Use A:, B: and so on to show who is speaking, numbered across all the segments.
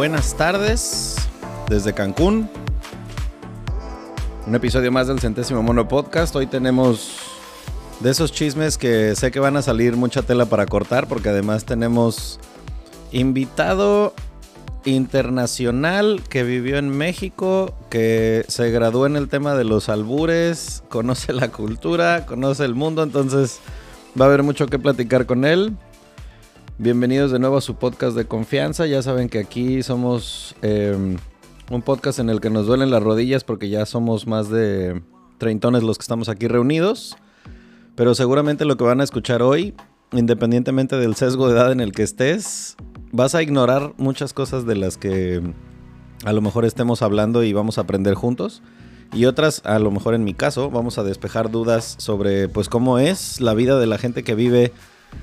A: buenas tardes desde Cancún. Un episodio más del Centésimo Mono Podcast. Hoy tenemos de esos chismes que sé que van a salir mucha tela para cortar, porque además tenemos invitado internacional que vivió en México, que se graduó en el tema de los albures, conoce la cultura, conoce el mundo, entonces va a haber mucho que platicar con él. Bienvenidos de nuevo a su podcast de confianza. Ya saben que aquí somos un podcast en el que nos duelen las rodillas porque ya somos más de treintones los que estamos aquí reunidos. Pero seguramente lo que van a escuchar hoy, independientemente del sesgo de edad en el que estés, vas a ignorar muchas cosas de las que a lo mejor estemos hablando y vamos a aprender juntos. Y otras, a lo mejor en mi caso, vamos a despejar dudas sobre pues cómo es la vida de la gente que vive,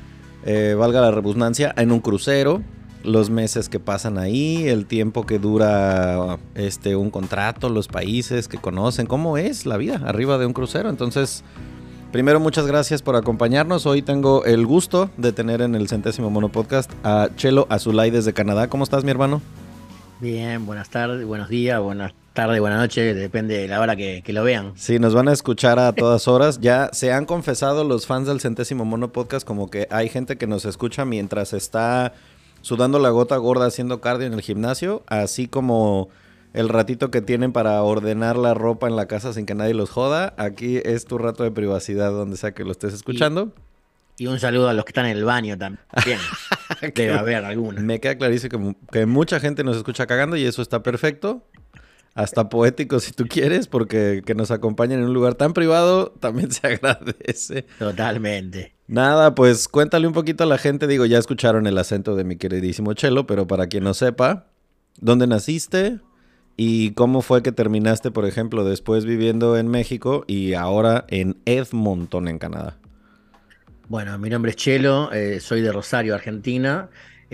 A: valga la redundancia, en un crucero, los meses que pasan ahí, el tiempo que dura un contrato, los países que conocen, cómo es la vida arriba de un crucero. Entonces, primero, muchas gracias por acompañarnos. Hoy tengo el gusto de tener en el Centésimo Mono Podcast a Chelo Azulay desde Canadá. ¿Cómo estás, mi hermano?
B: Bien, buenas tardes, buenos días, buenas tardes, buenas noches, depende de la hora que lo vean.
A: Sí, nos van a escuchar a todas horas. Ya se han confesado los fans del Centésimo Mono Podcast como que hay gente que nos escucha mientras está sudando la gota gorda haciendo cardio en el gimnasio, así como el ratito que tienen para ordenar la ropa en la casa sin que nadie los joda. Aquí es tu rato de privacidad donde sea que lo estés escuchando.
B: Y un saludo a los que están en el baño también. Debe haber alguno.
A: Me queda clarísimo que mucha gente nos escucha cagando y eso está perfecto. Hasta poético si tú quieres, porque que nos acompañen en un lugar tan privado también se agradece.
B: Totalmente.
A: Nada, pues cuéntale un poquito a la gente. Digo, ya escucharon el acento de mi queridísimo Chelo, pero para quien no sepa, ¿dónde naciste? ¿Y cómo fue que terminaste, por ejemplo, después viviendo en México y ahora en Edmonton, en Canadá?
B: Bueno, mi nombre es Chelo, soy de Rosario, Argentina.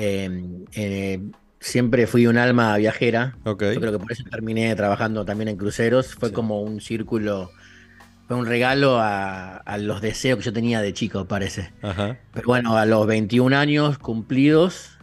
B: Siempre fui un alma viajera.
A: Ok.
B: Yo creo que por eso terminé trabajando también en cruceros. Fue como un círculo, fue un regalo a los deseos que yo tenía de chico, parece.
A: Ajá.
B: Pero bueno, a los 21 años cumplidos,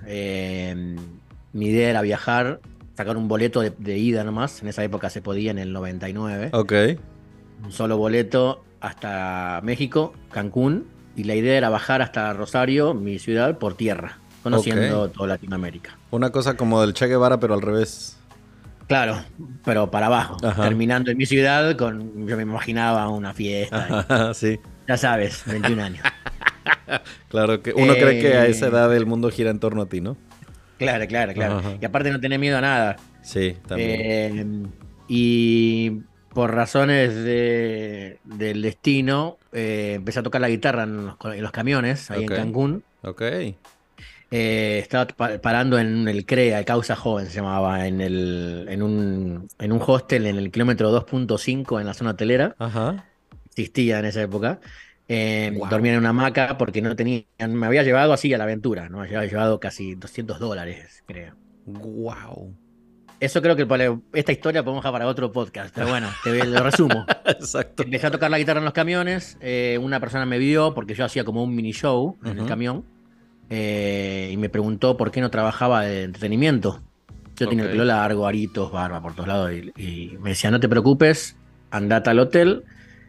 B: mi idea era viajar, sacar un boleto de ida nomás. En esa época se podía, en el 99.
A: Ok.
B: Un solo boleto hasta México, Cancún. Y la idea era bajar hasta Rosario, mi ciudad, por tierra, conociendo toda Latinoamérica.
A: Una cosa como del Che Guevara, pero al revés.
B: Claro, pero para abajo.
A: Ajá.
B: Terminando en mi ciudad, yo me imaginaba una fiesta.
A: Ajá, sí.
B: Ya sabes, 21 años.
A: Claro que uno cree que a esa edad el mundo gira en torno a ti, ¿no?
B: Claro.
A: Ajá.
B: Y aparte no tenés miedo a nada.
A: Sí, también.
B: Y por razones del destino, empecé a tocar la guitarra en los camiones, ahí en Cancún.
A: Ok.
B: Estaba parando en el CREA, el Causa Joven se llamaba, en un hostel en el kilómetro 2.5 en la zona hotelera.
A: Ajá.
B: Existía en esa época.
A: Wow.
B: Dormía en una hamaca porque no tenía, me había llevado así a la aventura, ¿no? Me había llevado casi $200, creo.
A: Wow.
B: Eso creo que esta historia podemos dejar para otro podcast, pero bueno, lo resumo.
A: Exacto.
B: Empecé a tocar la guitarra en los camiones, una persona me vio porque yo hacía como un mini show en el camión, y me preguntó por qué no trabajaba de entretenimiento. Yo tenía el pelo largo, aritos, barba por todos lados, y me decía, no te preocupes, andate al hotel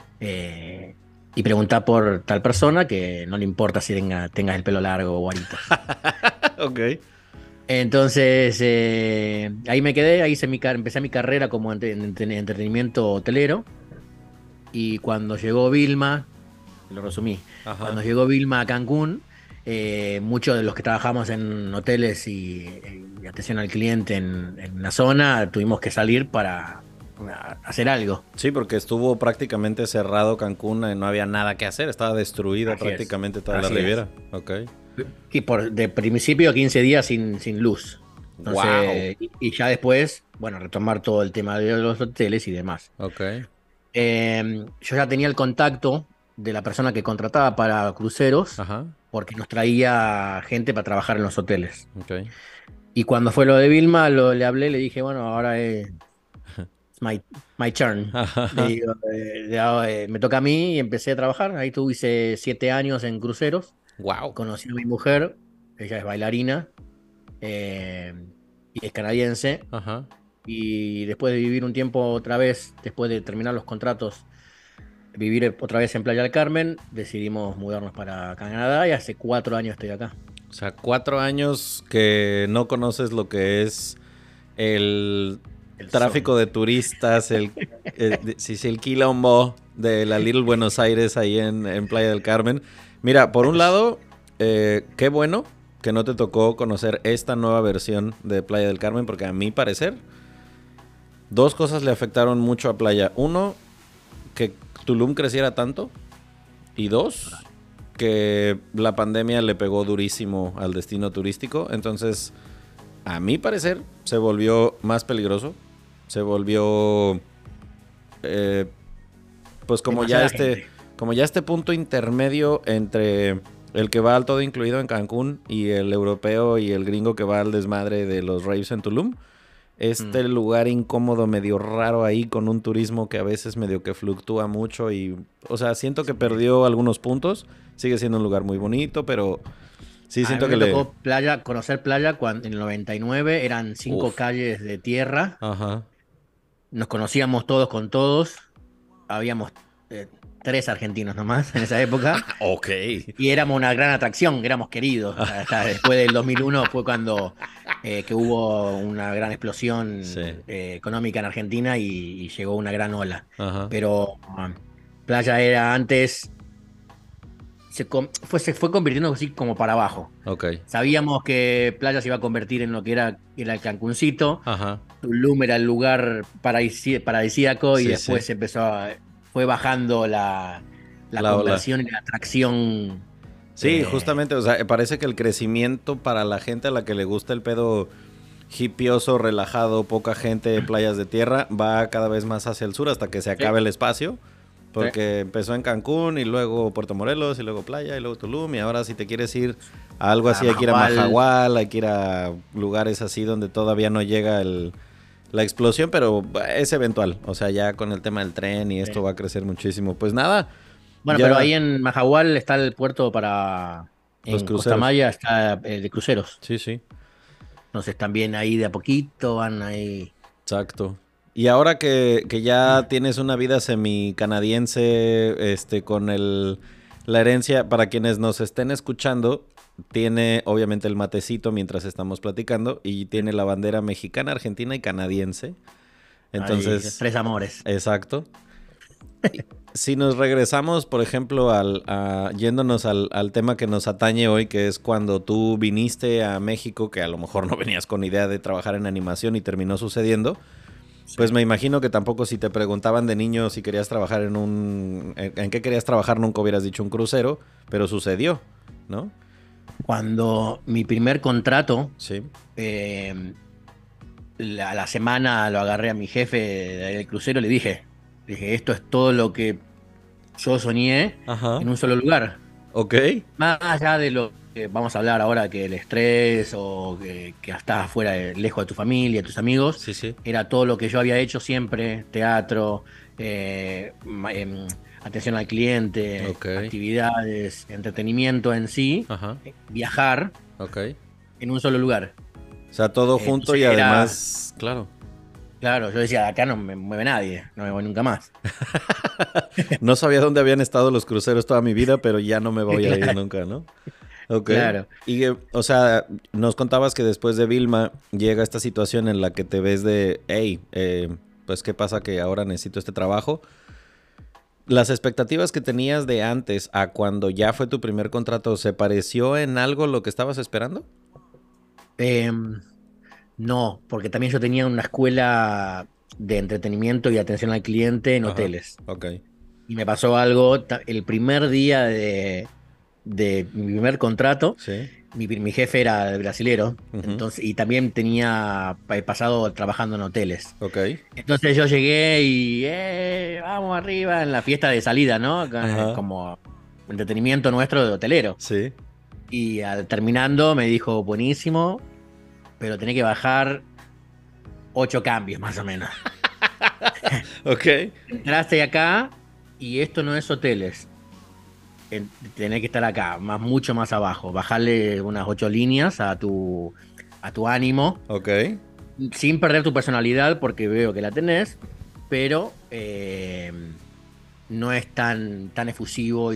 B: y preguntá por tal persona que no le importa si tengas el pelo largo o aritos.
A: Ok.
B: Entonces, ahí me quedé, ahí empecé mi carrera como en entretenimiento hotelero. Y cuando llegó Vilma, lo resumí, cuando llegó Vilma a Cancún, muchos de los que trabajamos en hoteles y atención al cliente en la zona, tuvimos que salir para hacer algo.
A: Sí, porque estuvo prácticamente cerrado Cancún, no había nada que hacer, estaba destruida prácticamente toda la Riviera. Ok.
B: Y de principio 15 días sin luz. Entonces, wow. y ya después, bueno, retomar todo el tema de los hoteles y demás.
A: Ok.
B: Yo ya tenía el contacto de la persona que contrataba para cruceros, porque nos traía gente para trabajar en los hoteles.
A: Okay.
B: Y cuando fue lo de Vilma, le hablé, le dije, bueno, ahora es my turn. Le digo, me toca a mí y empecé a trabajar. Ahí hice 7 años en cruceros.
A: Wow.
B: Conocí a mi mujer, ella es bailarina. y es canadiense.
A: Ajá.
B: Y después de vivir un tiempo otra vez, después de terminar los contratos, vivir otra vez en Playa del Carmen, decidimos mudarnos para Canadá y hace 4 años estoy acá.
A: O sea, 4 años que no conoces lo que es el
B: El
A: tráfico
B: sol.
A: de turistas, el quilombo de la Little Buenos Aires ahí en Playa del Carmen. Mira, por un lado, qué bueno que no te tocó conocer esta nueva versión de Playa del Carmen, porque a mi parecer, dos cosas le afectaron mucho a Playa. Uno, que Tulum creciera tanto. Y dos, que la pandemia le pegó durísimo al destino turístico. Entonces, a mi parecer, se volvió más peligroso. Se volvió, eh, pues
B: Demasiada gente.
A: como ya este punto intermedio entre el que va al todo incluido en Cancún y el europeo y el gringo que va al desmadre de los raves en Tulum. Este lugar incómodo, medio raro ahí, con un turismo que a veces medio que fluctúa mucho y, o sea, siento que
B: Sí.
A: perdió algunos puntos. Sigue siendo un lugar muy bonito, pero sí
B: A
A: siento
B: mí
A: que
B: me
A: le...
B: tocó playa, conocer playa cuando en el 99 eran 5
A: Uf,
B: calles de tierra.
A: ajá,
B: Nos conocíamos todos con todos. Habíamos eh, 3 argentinos nomás en esa época.
A: ok.
B: Y éramos una gran atracción, éramos queridos. Hasta después del 2001 fue cuando que hubo una gran explosión
A: Sí,
B: económica en Argentina y llegó una gran ola.
A: ajá,
B: Pero Playa era antes, se fue convirtiendo así como para abajo.
A: ok,
B: Sabíamos que Playa se iba a convertir en lo que era el Cancuncito.
A: ajá,
B: Tulum era el lugar paradisíaco y
A: sí,
B: después
A: sí,
B: fue bajando la
A: la ola.
B: conversión y la atracción.
A: Sí,
B: eh,
A: justamente, o sea, parece que el crecimiento para la gente a la que le gusta el pedo hipioso, relajado, poca gente, playas de tierra, va cada vez más hacia el sur hasta que se
B: sí,
A: acabe el espacio.
B: sí.
A: Porque empezó en Cancún y luego Puerto Morelos y luego Playa y luego Tulum. Y ahora si te quieres ir a algo
B: A
A: así hay que ir a
B: Mahahual,
A: Mahahual, hay que ir a lugares así donde todavía no llega la explosión, pero es eventual. O sea, ya con el tema del tren y esto
B: sí.
A: va a crecer muchísimo. Pues nada,
B: Bueno, pero
A: ya
B: ahí en Mahahual está el puerto
A: los
B: en Costa
A: cruceros.
B: Maya está de cruceros.
A: Sí, sí,
B: Entonces también ahí de a poquito van ahí.
A: exacto. Y ahora que ya tienes una vida semi-canadiense, con la herencia, para quienes nos estén escuchando, tiene obviamente el matecito mientras estamos platicando y tiene la bandera mexicana, argentina y canadiense.
B: Ahí,
A: Entonces,
B: 3 amores.
A: exacto. Y si nos regresamos, por ejemplo, yéndonos al tema que nos atañe hoy, que es cuando tú viniste a México, que a lo mejor no venías con idea de trabajar en animación y terminó sucediendo.
B: Sí.
A: Pues me imagino que tampoco si te preguntaban de niño si querías trabajar en qué querías trabajar, nunca hubieras dicho un crucero, pero sucedió, ¿no?
B: Cuando mi primer contrato,
A: Sí.
B: eh, la semana lo agarré a mi jefe del crucero, le dije, esto es todo lo que yo soñé
A: Ajá.
B: en un solo lugar.
A: Ok.
B: Más allá de lo que vamos a hablar ahora, que el estrés o que estás afuera, lejos de tu familia, de tus amigos,
A: Sí, sí.
B: era todo lo que yo había hecho siempre, teatro, atención al cliente,
A: Ok.
B: actividades, entretenimiento en sí,
A: Ajá.
B: viajar
A: Ok.
B: en un solo lugar.
A: O sea, todo junto
B: Entonces
A: y
B: era,
A: además, claro.
B: claro, yo decía, acá no me mueve nadie, no me voy nunca más.
A: No sabía dónde habían estado los cruceros toda mi vida, pero ya no me voy a ir
B: Claro,
A: nunca, ¿no? Ok.
B: claro.
A: Y, o sea, nos contabas que después de Vilma llega esta situación en la que te ves de, hey, pues qué pasa que ahora necesito este trabajo. ¿Las expectativas que tenías de antes a cuando ya fue tu primer contrato, se pareció en algo lo que estabas esperando?
B: Em, no, porque también yo tenía una escuela de entretenimiento y atención al cliente en
A: Ajá,
B: hoteles.
A: ok.
B: Y me pasó algo, el primer día de mi primer contrato,
A: Sí.
B: mi jefe era brasilero,
A: Ujú,
B: entonces, y también tenía pasado trabajando en hoteles.
A: ok.
B: Entonces yo llegué y vamos arriba en la fiesta de salida, ¿no?
A: Ajá,
B: Como entretenimiento nuestro de hotelero.
A: sí.
B: Y terminando me dijo, buenísimo, pero tenés que bajar 8 cambios más o menos.
A: Ok.
B: Entraste acá y esto no es hoteles. Tenés que estar acá, mucho más abajo. Bajarle unas 8 líneas a tu ánimo
A: Ok.
B: sin perder tu personalidad, porque veo que la tenés, pero no es tan efusivo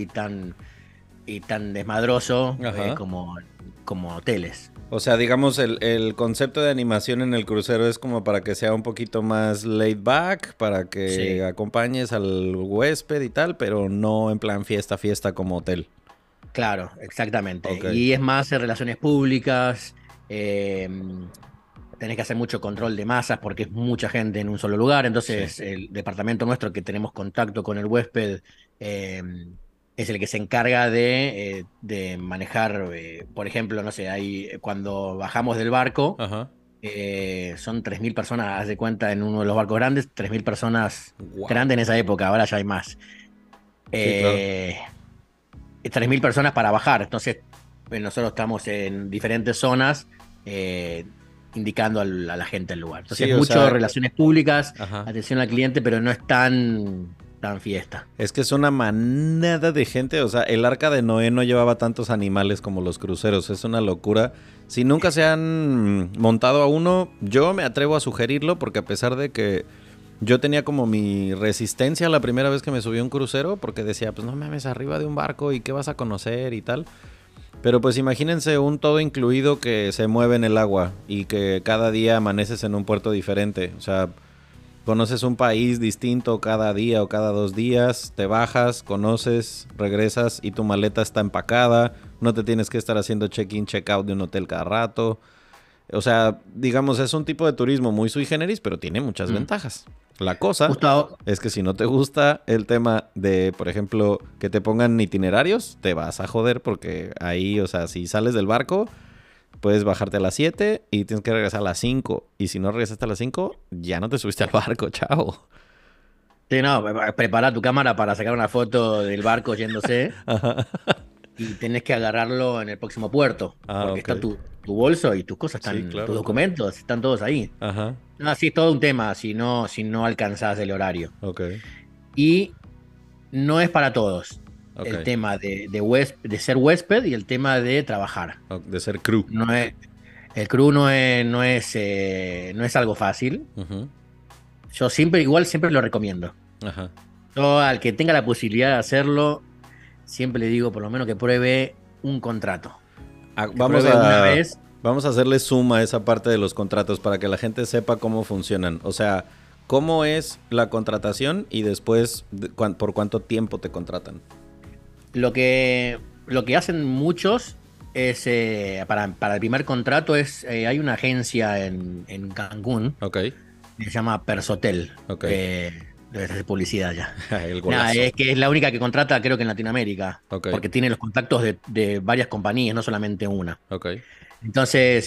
B: y tan desmadroso
A: Ajá.
B: como hoteles.
A: O sea, digamos, el concepto de animación en el crucero es como para que sea un poquito más laid back, para que
B: Sí,
A: acompañes al huésped y tal, pero no en plan fiesta, fiesta como hotel.
B: claro, exactamente.
A: Ok.
B: Y es más en relaciones públicas, eh, tenés que hacer mucho control de masas porque es mucha gente en un solo lugar.
A: Sí.
B: Entonces, el departamento nuestro que tenemos contacto con el huésped eh, es el que se encarga de manejar, por ejemplo, no sé, ahí cuando bajamos del barco,
A: Ajá.
B: son 3.000 personas, haz de cuenta, en uno de los barcos grandes, 3.000 personas
A: Wow.
B: grandes en esa época, ahora ya hay más.
A: Sí, claro.
B: Eh, 3.000 personas para bajar. Entonces, nosotros estamos en diferentes zonas eh, indicando a la gente el lugar. Entonces,
A: Sí, o
B: mucho
A: sea,
B: relaciones públicas,
A: ajá.
B: atención al cliente, pero no es tan fiesta.
A: Es que es una manada de gente. O sea, el arca de Noé no llevaba tantos animales como los cruceros. Es una locura. Si nunca se han montado a uno, yo me atrevo a sugerirlo porque a pesar de que yo tenía como mi resistencia la primera vez que me subí a un crucero, porque decía, pues no mames, arriba de un barco y qué vas a conocer y tal. Pero pues imagínense un todo incluido que se mueve en el agua y que cada día amaneces en un puerto diferente. O sea, conoces un país distinto cada día o cada 2 días, te bajas, conoces, regresas y tu maleta está empacada, no te tienes que estar haciendo check-in, check-out de un hotel cada rato. O sea, digamos, es un tipo de turismo muy sui generis, pero tiene muchas
B: Mm.
A: ventajas. La cosa
B: Justo
A: es que si no te gusta el tema de, por ejemplo, que te pongan itinerarios, te vas a joder porque ahí, o sea, si sales del barco, puedes bajarte a las 7 y tienes que regresar a las 5. Y si no regresaste a las 5, ya no te subiste al barco, chao.
B: sí, no, prepara tu cámara para sacar una foto del barco yéndose
A: Ajá.
B: y tenés que agarrarlo en el próximo puerto,
A: Ah,
B: porque
A: ok.
B: está tu bolso y tus cosas
A: Sí,
B: están, tus
A: claro, claro.
B: documentos están todos ahí.
A: Ajá.
B: No, sí, es todo un tema si no alcanzás el horario.
A: Ok.
B: Y no es para todos
A: Ok.
B: el tema de ser huésped y el tema de trabajar.
A: De ser crew.
B: No es, el crew no es algo fácil.
A: Ujú.
B: Yo siempre lo recomiendo.
A: Ajá.
B: Yo al que tenga la posibilidad de hacerlo, siempre le digo por lo menos que pruebe un contrato.
A: Ah,
B: Que pruebe una vez.
A: vamos a hacerle suma a esa parte de los contratos para que la gente sepa cómo funcionan. O sea, cómo es la contratación y después por cuánto tiempo te contratan.
B: Lo que hacen muchos es, para el primer contrato, hay una agencia en Cancún
A: Ok.
B: que se llama Persotel.
A: Ok.
B: Debe hacer publicidad ya.
A: El
B: Nada,
A: golazo.
B: es que es la única que contrata, creo que en Latinoamérica,
A: Ok.
B: porque tiene los contactos de varias compañías, no solamente una.
A: Ok.
B: Entonces,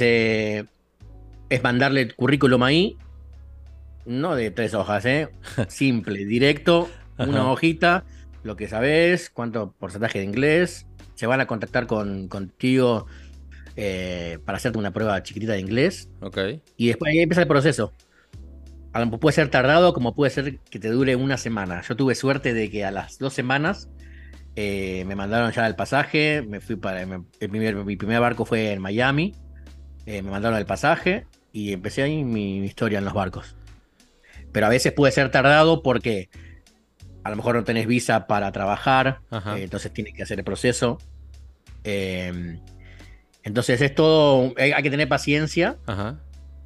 B: es mandarle el currículum ahí, no de 3 hojas, simple, directo, una
A: Ajá.
B: hojita, lo que sabes, cuánto porcentaje de inglés, se van a contactar contigo para hacerte una prueba chiquitita de inglés
A: Ok.
B: y después ahí empieza el proceso. Puede ser tardado como puede ser que te dure una semana. Yo tuve suerte de que a las 2 semanas me mandaron ya el pasaje, me fui mi primer barco fue en Miami, me mandaron el pasaje y empecé ahí mi historia en los barcos. Pero a veces puede ser tardado porque a lo mejor no tenés visa para trabajar,
A: Ajá.
B: entonces tienes que hacer el proceso. Eh, entonces es todo, hay que tener paciencia.
A: Ajá.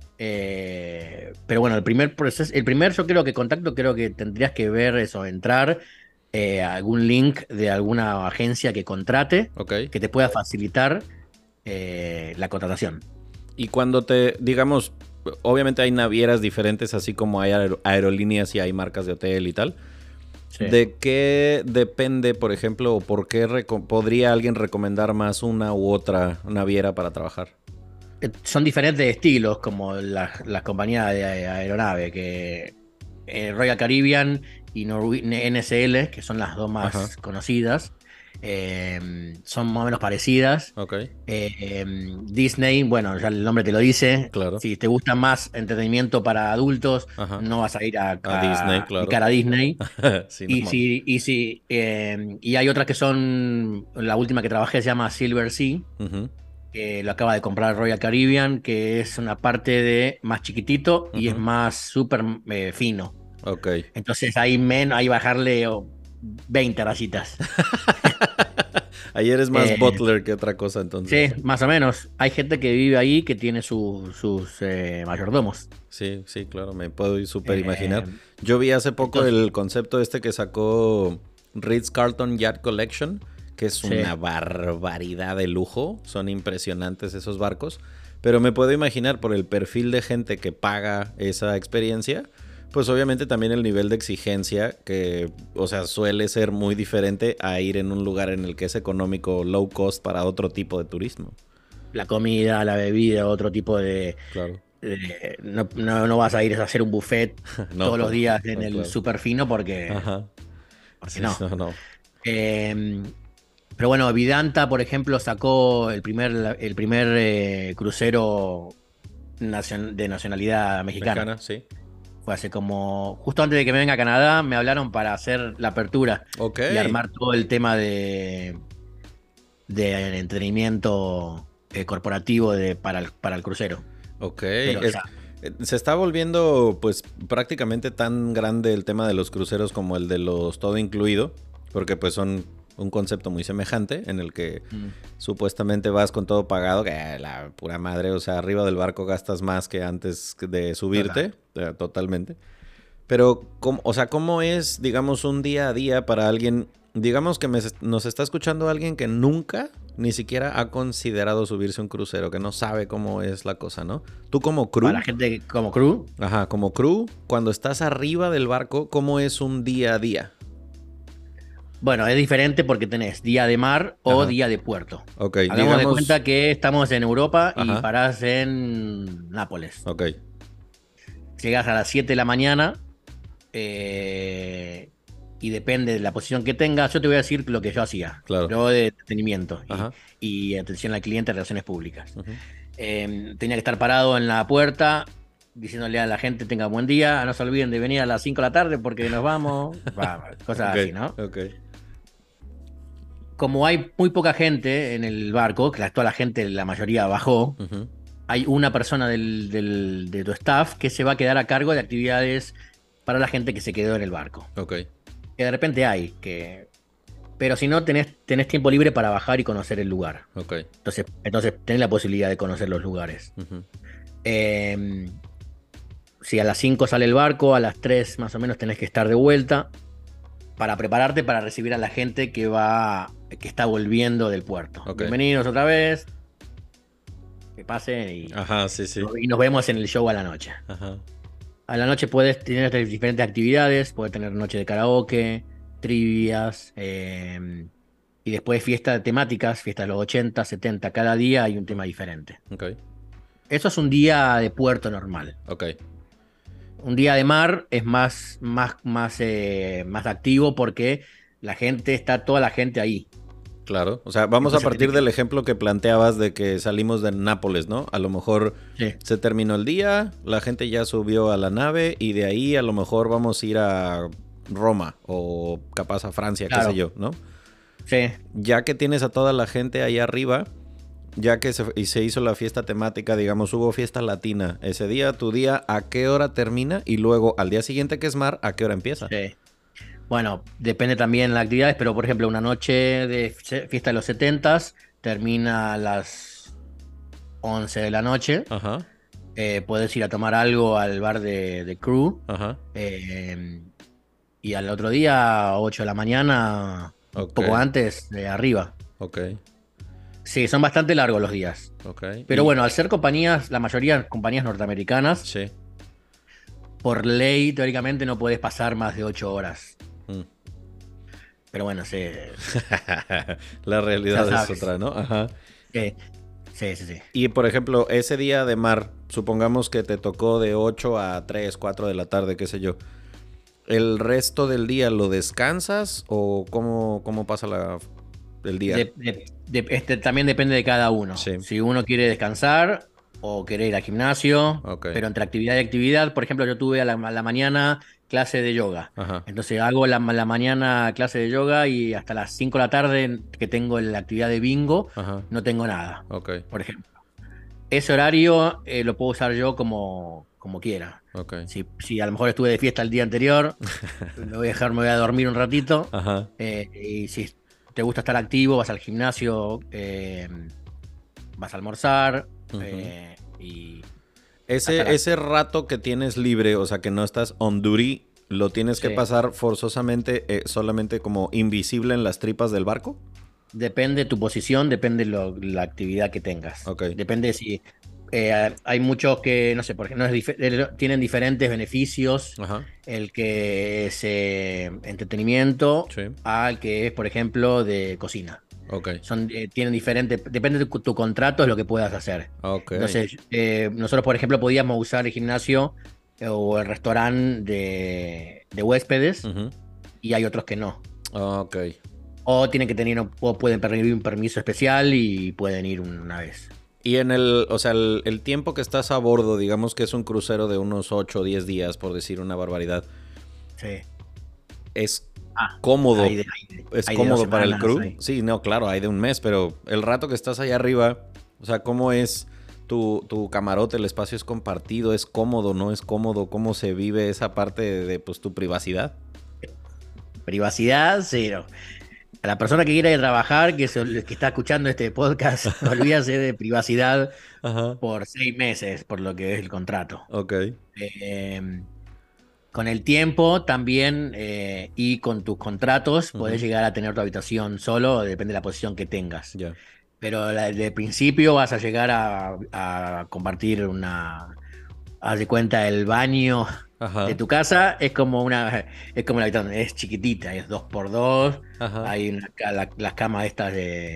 B: Pero bueno, el primer proceso, el primer yo creo que contacto, creo que tendrías que ver eso, entrar a algún link de alguna agencia que contrate,
A: Ok.
B: que te pueda facilitar la contratación.
A: Y cuando digamos, obviamente hay navieras diferentes, así como hay aerolíneas y hay marcas de hotel y tal.
B: Sí.
A: ¿De qué depende, por ejemplo, o por qué podría alguien recomendar más una u otra naviera para trabajar?
B: Son diferentes estilos, como las compañías de aeronave, que Royal Caribbean y NSL, que son las dos
A: Ajá.
B: más conocidas, son más o menos parecidas.
A: Ok.
B: Disney, bueno, ya el nombre te lo dice.
A: Claro.
B: Si te gusta más entretenimiento para adultos,
A: Ajá.
B: no vas a ir
A: A Disney,
B: a
A: claro.
B: picar a Disney.
A: Sí, no
B: Y
A: mames.
B: y hay otras que son, la última que trabajé se llama Silver Sea,
A: Ujú.
B: que lo acaba de comprar Royal Caribbean, que es una parte de más chiquitito y es más súper fino.
A: Ok.
B: Entonces hay bajarle 20 rayitas.
A: Ayer es más
B: Eh,
A: butler que otra cosa,
B: sí,
A: entonces.
B: más o menos. Hay gente que vive ahí que tiene sus mayordomos.
A: Sí, sí, claro, me puedo súper imaginar.
B: Eh,
A: Yo vi hace poco
B: entonces,
A: el concepto este que sacó Ritz-Carlton Yacht Collection, que es
B: sí.
A: una barbaridad de lujo. Son impresionantes esos barcos. Pero me puedo imaginar por el perfil de gente que paga esa experiencia, pues obviamente también el nivel de exigencia que, o sea, suele ser muy diferente a ir en un lugar en el que es económico, low cost para otro tipo de turismo.
B: La comida, la bebida, otro tipo de...
A: Claro.
B: no vas a ir a hacer un buffet
A: No,
B: todos los días en
A: no,
B: el
A: claro.
B: super fino porque,
A: Ajá.
B: porque
A: Sí,
B: no.
A: no, no.
B: Eh, pero bueno, Vidanta, por ejemplo, sacó el primer crucero de nacionalidad mexicana.
A: Mexicana, sí.
B: Fue hace como, justo antes de que me venga a Canadá, me hablaron para hacer la apertura
A: Ok,
B: y armar todo el tema de entretenimiento corporativo para el crucero.
A: ok.
B: Pero ya,
A: Se está volviendo pues prácticamente tan grande el tema de los cruceros como el de los todo incluido, porque pues son un concepto muy semejante en el que
B: mm,
A: supuestamente vas con todo pagado, que la pura madre, o sea, arriba del barco gastas más que antes de subirte,
B: total.
A: totalmente. Pero, o sea, ¿cómo es, digamos, un día a día para alguien? Digamos que nos está escuchando alguien que nunca ni siquiera ha considerado subirse a un crucero, que no sabe cómo es la cosa, ¿no? Tú como
B: Para la
A: crew,
B: gente como crew,
A: ajá, como crew, cuando estás arriba del barco, ¿cómo es un día a día?
B: bueno, es diferente porque tenés día de mar o
A: Ajá,
B: día de puerto.
A: ok,
B: Hagamos de
A: digamos,
B: cuenta que estamos en Europa y
A: ajá,
B: parás en Nápoles.
A: ok,
B: Llegás a las 7 de la mañana eh, y depende de la posición que tengas. Yo te voy a decir lo que yo hacía.
A: claro,
B: Yo de entretenimiento
A: ajá,
B: y atención al cliente, relaciones públicas.
A: ujú,
B: Tenía que estar parado en la puerta diciéndole a la gente tenga buen día, no se olviden de venir a las 5 de la tarde porque nos vamos, cosas
A: ok,
B: así, ¿no?
A: ok,
B: Como hay muy poca gente en el barco, que toda la gente, la mayoría bajó,
A: ujú,
B: hay una persona de tu staff que se va a quedar a cargo de actividades para la gente que se quedó en el barco.
A: ok,
B: Que de repente pero si no, tenés tiempo libre para bajar y conocer el lugar.
A: ok,
B: Entonces tenés la posibilidad de conocer los lugares.
A: ujú,
B: Eh, si a las 5 sale el barco, a las 3 más o menos tenés que estar de vuelta para prepararte para recibir a la gente que está volviendo del puerto.
A: ok,
B: Bienvenidos otra vez, que pasen
A: ajá, sí, sí,
B: y nos vemos en el show a la noche.
A: ajá,
B: A la noche puedes tener diferentes actividades, puedes tener noche de karaoke, trivias, y después fiestas temáticas, fiestas de los 80, 70, cada día hay un tema diferente.
A: ok,
B: Eso es un día de puerto normal.
A: ok.
B: Un día de mar es más activo porque toda la gente ahí.
A: Claro, o sea, vamos a
B: Entonces
A: partir del ejemplo que planteabas de que salimos de Nápoles, ¿no? A lo mejor
B: sí,
A: se terminó el día, la gente ya subió a la nave y de ahí a lo mejor vamos a ir a Roma o capaz a Francia, qué sé
B: claro,
A: yo, ¿no?
B: sí.
A: Ya que tienes a toda la gente ahí arriba, ya que se hizo la fiesta temática, digamos, hubo fiesta latina ese día, tu día, ¿a qué hora termina? Y luego al día siguiente que es mar, ¿a qué hora empieza?
B: Sí. Bueno, depende también de las actividades, pero por ejemplo, una noche de fiesta de los 70 termina a las 11 de la noche.
A: Ajá,
B: Puedes ir a tomar algo al bar de Crew.
A: ajá,
B: eh, y al otro día, 8 de la mañana, un
A: ok,
B: poco antes, de arriba.
A: ok,
B: Sí, son bastante largos los días.
A: ok.
B: Pero bueno, al ser compañías, la mayoría compañías norteamericanas,
A: Sí.
B: por ley, teóricamente no puedes pasar más de 8 horas.
A: Mm.
B: Pero bueno,
A: La
B: ya
A: realidad es
B: sabes.
A: otra, ¿no? Ajá.
B: Sí, sí, sí, sí.
A: Y por ejemplo, ese día de mar, supongamos que te tocó de 8 a 3, 4 de la tarde, qué sé yo. ¿El resto del día lo descansas o cómo pasa el día?
B: También depende de cada uno.
A: Sí,
B: Si uno quiere descansar o quiere ir al gimnasio,
A: ok.
B: pero entre actividad y actividad, por ejemplo, yo tuve a la mañana clase de yoga.
A: Ajá.
B: Entonces hago la mañana clase de yoga y hasta las 5 de la tarde que tengo la actividad de bingo,
A: Ajá.
B: no tengo nada,
A: Ok.
B: por ejemplo. Ese horario lo puedo usar yo como quiera.
A: Ok.
B: Si a lo mejor estuve de fiesta el día anterior, me voy a dormir un ratito.
A: Ajá.
B: Y si te gusta estar activo, vas al gimnasio, vas a almorzar. Y
A: Ese rato que tienes libre, o sea, que no estás on duty, ¿lo tienes que
B: Sí.
A: pasar forzosamente solamente como invisible en las tripas del barco?
B: Depende de tu posición, depende la actividad que tengas.
A: Ok.
B: Depende si hay muchos que, no sé, por ejemplo, tienen diferentes beneficios.
A: Ajá.
B: El que es entretenimiento
A: Sí.
B: al que es, por ejemplo, de cocina.
A: Ok.
B: Tienen diferentes, depende de tu contrato, es lo que puedas hacer.
A: Ok.
B: Entonces, nosotros, por ejemplo, podíamos usar el gimnasio o el restaurante de huéspedes
A: Ujú.
B: y hay otros que no.
A: Ok.
B: O tienen que tener, o pueden pedir un permiso especial y pueden ir una vez.
A: Y o sea, el tiempo que estás a bordo, digamos que es un crucero de unos 8 o 10 días, por decir una barbaridad,
B: Sí.
A: ¿es
B: Ah,
A: cómodo? ¿Es
B: hay de 2
A: cómodo para el
B: semanas,
A: crew?
B: hay.
A: Sí, no, claro, hay de un mes, pero el rato que estás allá arriba, o sea, ¿cómo es tu camarote? ¿El espacio es compartido? ¿Es cómodo? ¿No es cómodo? ¿Cómo se vive esa parte de pues, tu privacidad?
B: Privacidad, cero. A la persona que quiera ir a trabajar, que está escuchando este podcast, olvídase de privacidad
A: Ajá.
B: por 6 meses, por lo que es el contrato.
A: Ok.
B: Eh, con el tiempo también y con tus contratos podés
A: Ujú.
B: llegar a tener tu habitación solo, depende de la posición que tengas.
A: Ya.
B: Pero de principio vas a llegar a compartir haz de cuenta, el baño de
A: Ajá.
B: tu casa es como la habitación, es chiquitita, es 2x2,
A: Ajá.
B: hay las camas estas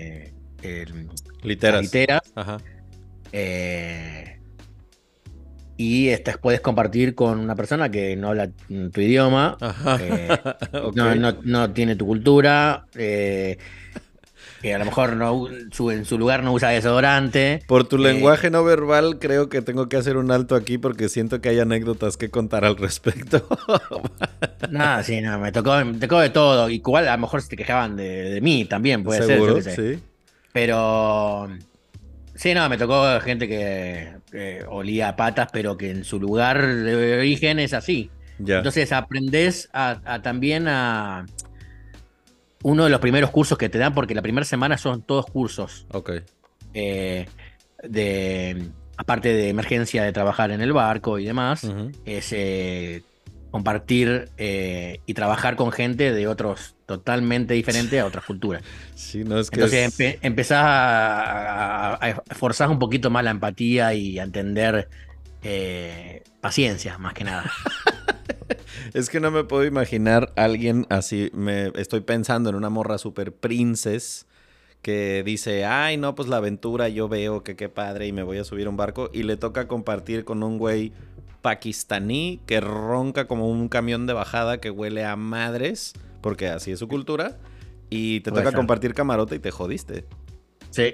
B: las
A: Literas.
B: literas,
A: Ajá.
B: eh, y puedes compartir con una persona que no habla tu idioma,
A: Ajá. Ok.
B: no tiene tu cultura, que a lo mejor en su lugar no usa desodorante.
A: Por tu lenguaje no verbal, creo que tengo que hacer un alto aquí porque siento que hay anécdotas que contar al respecto.
B: Nada, sí, no, me tocó de todo. Igual a lo mejor se te quejaban de mí también, puede ser, yo qué
A: ¿Seguro?
B: sé.
A: Sí.
B: Pero sí, no, me tocó gente que olía a patas, pero que en su lugar de origen es así.
A: Ya.
B: Entonces aprendés también a uno de los primeros cursos que te dan, porque la primera semana son todos cursos
A: Ok.
B: eh, aparte de emergencia de trabajar en el barco y demás,
A: Ujú.
B: es compartir y trabajar con gente de otros totalmente diferentes a otras culturas.
A: Sí, no es que
B: Entonces
A: es...
B: empezás a forzar un poquito más la empatía y a entender paciencia, más que nada.
A: Es que no me puedo imaginar a alguien así. Estoy pensando en una morra super princess que dice, ay, no, pues la aventura, yo veo que qué padre y me voy a subir a un barco y le toca compartir con un güey pakistaní que ronca como un camión de bajada que huele a madres, porque así es su cultura, y te
B: Puede
A: toca
B: ser.
A: compartir camarote y te jodiste.
B: Sí.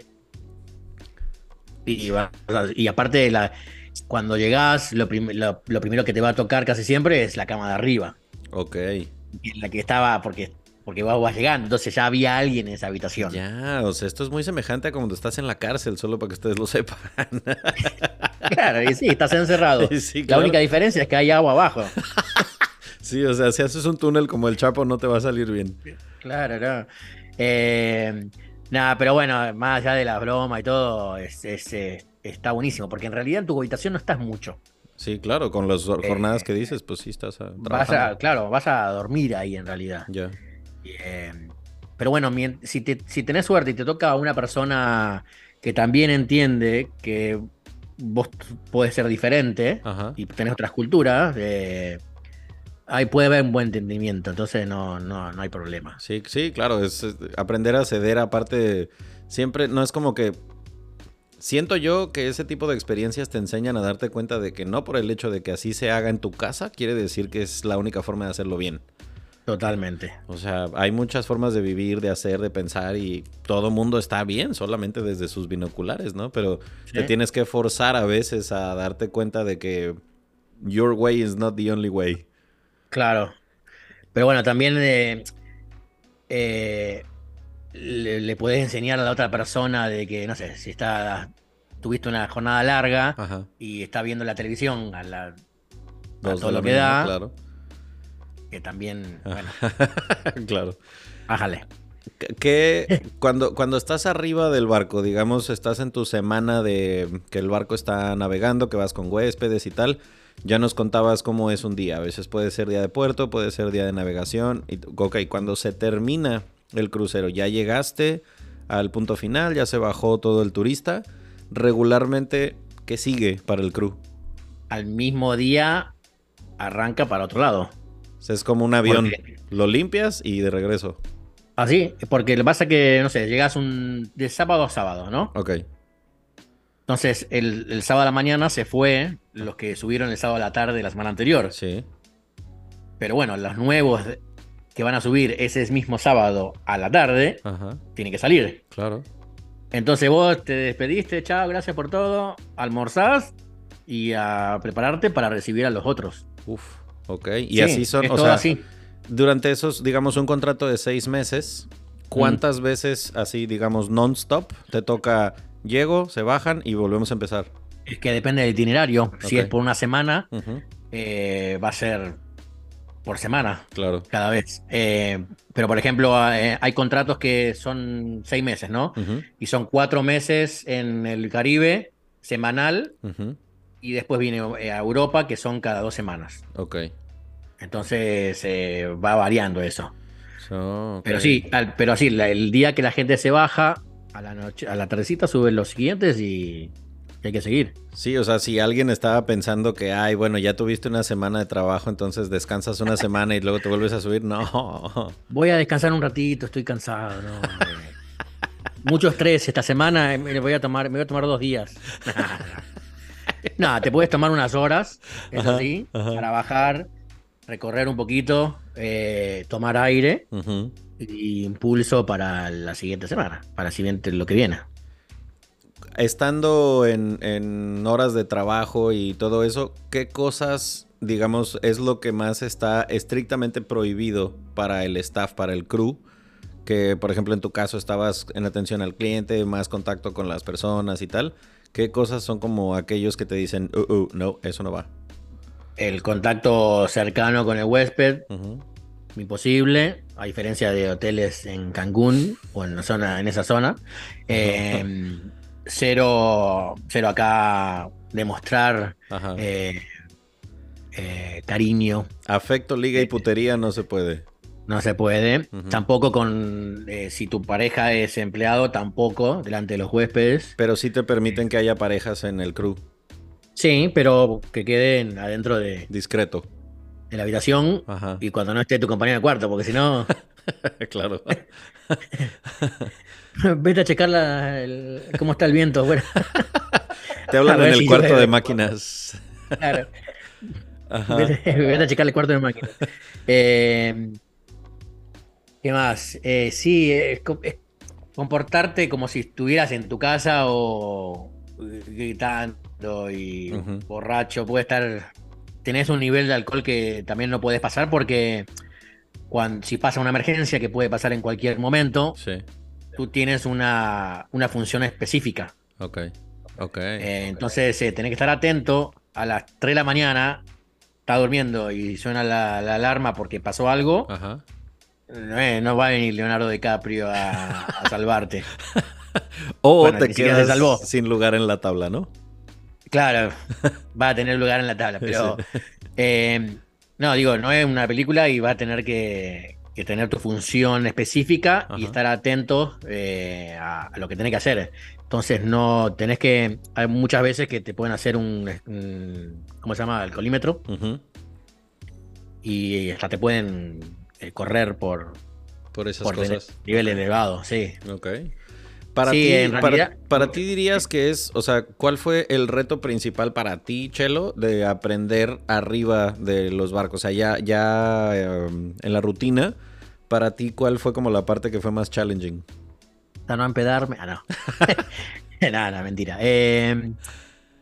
B: Y aparte cuando llegás, lo primero que te va a tocar casi siempre es la cama de arriba.
A: Ok.
B: En la que estaba, porque vos vas llegando, entonces ya había alguien en esa habitación.
A: Ya, o sea, esto es muy semejante a cuando estás en la cárcel, solo para que ustedes lo sepan.
B: Claro, y sí, estás encerrado.
A: Sí,
B: La
A: claro.
B: única diferencia es que hay agua abajo.
A: Sí, o sea, si haces un túnel como el Chapo no te va a salir bien.
B: Claro, no. Nada, pero bueno, más allá de la broma y todo, está buenísimo, porque en realidad en tu habitación no estás mucho.
A: Sí, claro, con las jornadas
B: Eh,
A: que dices, pues sí estás trabajando.
B: claro, vas a dormir ahí en realidad.
A: Ya.
B: Eh, pero bueno, si tenés suerte y te toca a una persona que también entiende que vos podés ser diferente
A: Ajá.
B: y tenés otras culturas, ahí puede haber un buen entendimiento, entonces no hay problema.
A: Sí, sí, claro, es aprender a ceder, aparte, siempre, no es como que, siento yo que ese tipo de experiencias te enseñan a darte cuenta de que no por el hecho de que así se haga en tu casa, quiere decir que es la única forma de hacerlo bien.
B: Totalmente.
A: O sea, hay muchas formas de vivir, de hacer, de pensar y todo mundo está bien, solamente desde sus binoculares, ¿no? Pero te
B: Sí.
A: tienes que forzar a veces a darte cuenta de que your way is not the only way.
B: Claro. Pero bueno, también eh, le podés enseñar a la otra persona de que, no sé, si tuviste una jornada larga
A: Ajá.
B: y está viendo la televisión a
A: Dos de
B: todo
A: la
B: lo que
A: mañana,
B: da,
A: claro.
B: que también, bueno,
A: Claro.
B: bájale.
A: Cuando estás arriba del barco, digamos, estás en tu semana de que el barco está navegando, que vas con huéspedes y tal, ya nos contabas cómo es un día. A veces puede ser día de puerto, puede ser día de navegación. Ok, cuando se termina el crucero, ya llegaste al punto final, ya se bajó todo el turista. Regularmente, ¿qué sigue para el crew?
B: Al mismo día arranca para otro lado.
A: O sea, es como un avión.
B: Porque,
A: Lo limpias y de regreso.
B: así, porque lo que pasa es que, no sé, llegas de sábado a sábado, ¿no?
A: Ok.
B: Entonces, el sábado a la mañana se fue los que subieron el sábado a la tarde de la semana anterior.
A: Sí.
B: Pero bueno, los nuevos que van a subir ese mismo sábado a la tarde,
A: Ajá.
B: tienen que salir.
A: Claro.
B: Entonces vos te despediste, chao, gracias por todo, almorzás y a prepararte para recibir a los otros.
A: Uf. Ok. Y así
B: Sí,
A: son,
B: es
A: o
B: todo
A: sea,
B: así.
A: durante esos, digamos, un contrato de 6 meses,
B: Mm.
A: ¿cuántas veces así, digamos, non-stop te toca, llego, se bajan y volvemos a empezar?
B: Es que depende del itinerario. Si
A: Ok.
B: es por una semana,
A: Ujú.
B: va a ser por semana,
A: Claro.
B: cada vez. Pero, por ejemplo, hay contratos que son 6 meses, ¿no?
A: Ujú.
B: Y son 4 meses en el Caribe, semanal,
A: Ujú.
B: y después viene a Europa, que son cada 2 semanas.
A: Ok.
B: Entonces va variando eso.
A: Ok.
B: Pero sí, pero así, el día que la gente se baja, a la noche, a la tardecita suben los siguientes y hay que seguir.
A: Sí, o sea, si alguien estaba pensando que, ay, bueno, ya tuviste una semana de trabajo, entonces descansas una semana y luego te vuelves a subir, no.
B: Voy a descansar un ratito, estoy cansado, ¿no? Mucho estrés esta semana, me voy a tomar 2 días. No, te puedes tomar unas horas, eso
A: Ajá,
B: sí,
A: ajá.
B: para bajar, recorrer un poquito, tomar aire
A: Ujú.
B: y impulso para la siguiente semana, para lo que viene.
A: Estando en horas de trabajo y todo eso, ¿qué cosas, digamos, es lo que más está estrictamente prohibido para el staff, para el crew? Que, por ejemplo, en tu caso estabas en atención al cliente, más contacto con las personas y tal. ¿Qué cosas son como aquellos que te dicen, no, eso no va?
B: El contacto cercano con el huésped,
A: Ujú.
B: imposible, a diferencia de hoteles en Cancún o en esa zona.
A: Ajá.
B: Eh, cero, cero acá demostrar
A: Ajá.
B: eh, cariño,
A: Afecto, liga y
B: eh,
A: putería no se puede.
B: no se puede.
A: Ujú.
B: Tampoco si tu pareja es empleado, tampoco delante de los huéspedes.
A: Pero sí te permiten que haya parejas en el crew.
B: Sí, pero que queden adentro
A: Discreto.
B: de la habitación
A: Ajá.
B: y cuando no esté tu compañero en el cuarto, porque si no,
A: Claro.
B: vete a checar cómo está el viento afuera.
A: Te
B: A
A: hablan en
B: ver
A: el
B: si
A: cuarto de
B: llueve.
A: máquinas.
B: Claro.
A: Ajá.
B: Vete a checar el cuarto de máquina. Eh, ¿Qué más? Sí, es comportarte como si estuvieras en tu casa o gritando y
A: Ujú.
B: borracho. Tenés un nivel de alcohol que también no puedes pasar porque si pasa una emergencia, que puede pasar en cualquier momento,
A: Sí.
B: tú tienes una función específica.
A: Ok. Ok.
B: Entonces, tenés que estar atento a las 3 de la mañana, está durmiendo y suena la alarma porque pasó algo.
A: Ajá.
B: No va a venir Leonardo DiCaprio a salvarte.
A: O
B: Bueno,
A: te
B: ni siquiera se
A: quedas
B: salvó.
A: sin lugar en la tabla, ¿no?
B: Claro, va a tener lugar en la tabla,
A: Sí.
B: pero eh, no, digo, no es una película y va a tener que tener tu función específica y
A: Ajá.
B: estar atento a lo que tenés que hacer. Entonces, no tenés que. Hay muchas veces que te pueden hacer ¿cómo se llama? Alcoholímetro
A: Ujú.
B: y hasta te pueden correr
A: Por esas
B: por tener
A: cosas.
B: nivel elevado, sí.
A: Ok. Para
B: Sí,
A: ti,
B: en realidad.
A: para ti dirías que es, o sea, ¿cuál fue el reto principal para ti, Chelo, de aprender arriba de los barcos? O sea, en la rutina, para ti, ¿cuál fue como la parte que fue más challenging?
B: Para no empedarme. Ah, no. No, no, mentira.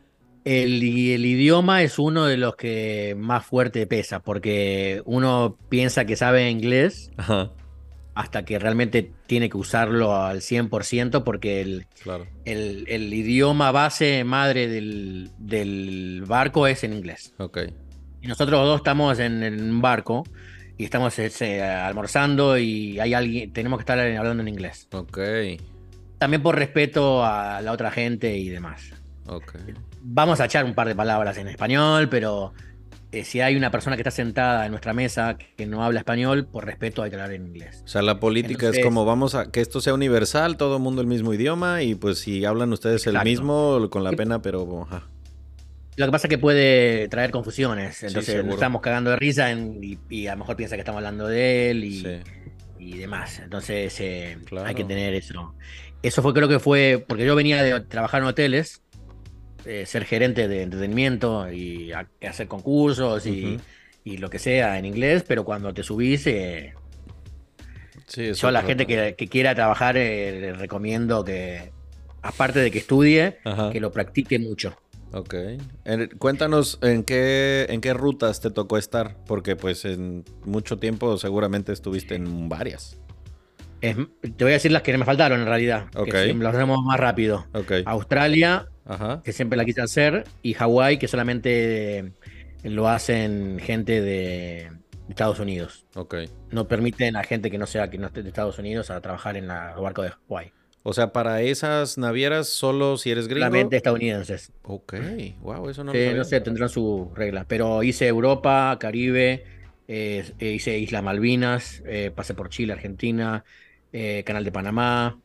B: El idioma es uno de los que más fuerte pesa, porque uno piensa que sabe inglés
A: Ajá,
B: hasta que realmente tiene que usarlo al 100%, porque
A: claro.
B: el idioma base madre del barco es en inglés.
A: Ok,
B: Y nosotros dos estamos en un barco y estamos almorzando y hay alguien, tenemos que estar hablando en inglés.
A: ok,
B: También por respeto a la otra gente y demás.
A: ok.
B: Vamos a echar un par de palabras en español, pero si hay una persona que está sentada en nuestra mesa que no habla español, por respeto hay que hablar en inglés.
A: O sea, la política es como
B: Entonces,
A: vamos a que esto sea universal, todo el mundo el mismo idioma y pues si hablan ustedes el
B: exacto.
A: mismo, con la pena, pero ajá.
B: Lo que pasa es que puede traer confusiones,
A: Sí,
B: entonces nos
A: seguro.
B: estamos cagando de risa y a lo mejor piensa que estamos hablando de él
A: Sí,
B: y demás. Entonces hay que
A: claro.
B: tener eso. Eso fue, creo que fue, porque yo venía de trabajar en hoteles, ser gerente de entretenimiento y hacer concursos
A: Ujú.
B: y lo que sea en inglés, pero cuando te subís,
A: Sí, es
B: yo a la
A: otra
B: gente
A: onda.
B: que quiera trabajar, le recomiendo que, aparte de que estudie,
A: Ajá.
B: que lo practique mucho.
A: Ok. Cuéntanos en qué rutas te tocó estar, porque pues en mucho tiempo seguramente estuviste en varias.
B: Te voy a decir las que me faltaron en realidad,
A: Ok,
B: que siempre las hacemos más rápido.
A: ok.
B: Australia,
A: Ajá.
B: que siempre la quise hacer, y Hawái, que solamente lo hacen gente de Estados Unidos.
A: Ok.
B: No permiten a gente que no sea que no esté de Estados Unidos a trabajar en los barcos de Hawái.
A: O sea, para esas navieras solo si eres gringo.
B: Solamente estadounidenses.
A: Ok. Wow, eso no lo
B: Sí, no
A: sabía.
B: sé, tendrán sus reglas. Pero hice Europa, Caribe, hice Islas Malvinas, pasé por Chile, Argentina, Canal de Panamá,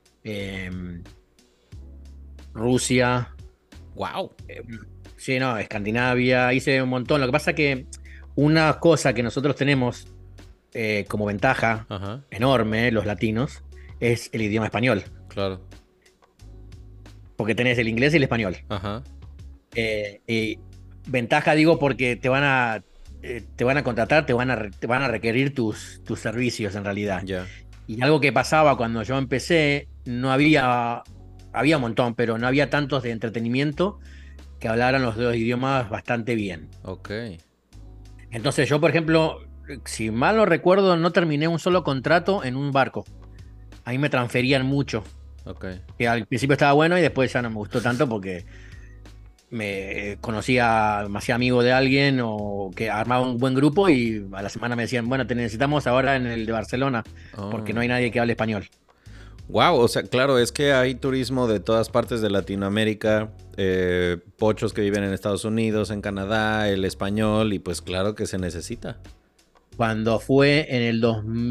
B: Rusia,
A: Wow.
B: eh, sí, no, Escandinavia, hice un montón. Lo que pasa que una cosa que nosotros tenemos como ventaja
A: Ajá.
B: enorme, los latinos, es el idioma español.
A: Claro.
B: Porque tenés el inglés y el español.
A: Ajá.
B: Y ventaja digo porque te van a contratar, te van a requerir tus servicios en realidad.
A: Ya.
B: Y algo que pasaba cuando yo empecé, no había un montón, pero no había tantos de entretenimiento que hablaran los dos idiomas bastante bien.
A: Ok.
B: Entonces yo, por ejemplo, si mal no recuerdo, no terminé un solo contrato en un barco. Ahí me transferían mucho,
A: Ok.
B: que al principio estaba bueno y después ya no me gustó tanto porque me conocía, me hacía amigo de alguien o que armaba un buen grupo y a la semana me decían, bueno, te necesitamos ahora en el de Barcelona porque no hay nadie que hable español.
A: Wow, o sea, claro, es que hay turismo de todas partes de Latinoamérica, pochos que viven en Estados Unidos, en Canadá, el español, y pues claro que se necesita.
B: Cuando fue en el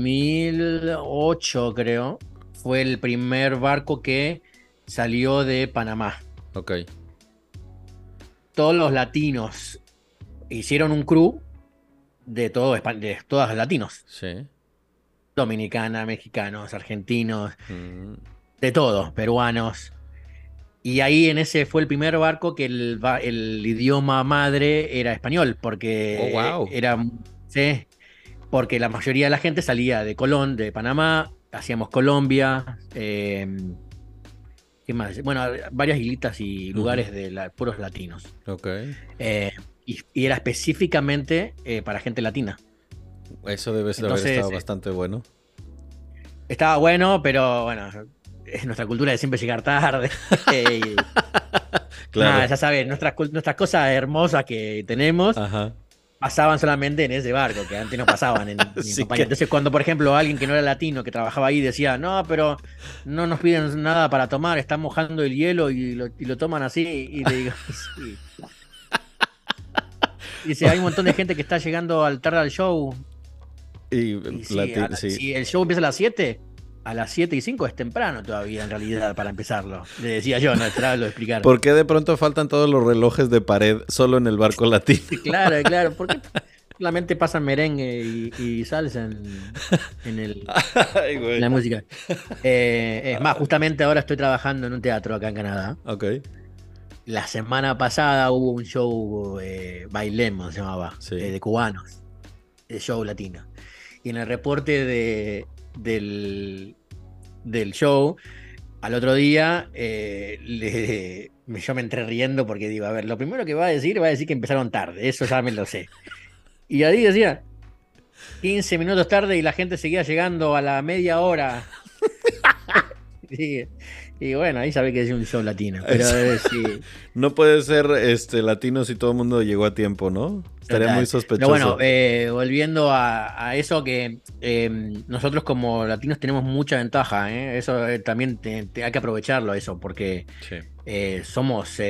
B: 2008, creo, fue el primer barco que salió de Panamá.
A: Ok,
B: Todos los latinos hicieron un crew de todos los latinos.
A: sí.
B: Dominicana, mexicanos, argentinos,
A: Mm.
B: de todos, peruanos. Y ahí en ese fue el primer barco que el idioma madre era español,
A: Oh,
B: porque
A: wow.
B: sí, porque la mayoría de la gente salía de Colón, de Panamá, hacíamos Colombia, ¿qué más? Bueno, varias islitas y
A: Ujú.
B: lugares de puros latinos.
A: Ok.
B: Eh, y era específicamente para gente latina.
A: Eso debe de haber estado
B: Entonces,
A: bastante bueno.
B: estaba bueno, pero bueno, es nuestra cultura de siempre llegar tarde. y,
A: Claro.
B: nada, ya sabes, nuestras cosas hermosas que tenemos
A: Ajá.
B: pasaban solamente en ese barco, que antes no pasaban en mi
A: Sí
B: compañía.
A: que.
B: Entonces, cuando, por ejemplo, alguien que no era latino, que trabajaba ahí, decía, no, pero no nos piden nada para tomar, están mojando el hielo y lo toman así, y le digo, sí. Y dice, hay un montón de gente que está llegando al tarde al show.
A: Y
B: Y sí,
A: sí.
B: si el show empieza a las 7:05 es temprano todavía, en realidad, para empezarlo. Le decía yo, no, esperaba lo de explicar.
A: ¿Por qué de pronto faltan todos los relojes de pared solo en el barco latino?
B: Claro, claro, ¿por qué solamente pasan merengue y salsa
A: Ay,
B: en
A: güey.
B: la música? Es más, justamente ahora estoy trabajando en un teatro acá en Canadá.
A: Ok.
B: La semana pasada hubo un show, Bailemos se llamaba,
A: Sí.
B: de cubanos, de show latino. Y en el reporte del show Al otro día yo me entré riendo porque digo, a ver, lo primero que va a decir que empezaron tarde, eso ya me lo sé. Y ahí decía, 15 minutos tarde y la gente seguía llegando a la media hora. Sí. Y bueno, ahí sabe que es un show latino, pero sí.
A: No puede ser latino si todo el mundo llegó a tiempo, ¿no? Estaría muy
B: Total. Pero
A: sospechoso.
B: bueno, volviendo a eso que nosotros como latinos tenemos mucha ventaja, ¿eh? Eso también hay que aprovecharlo eso, porque
A: Sí.
B: somos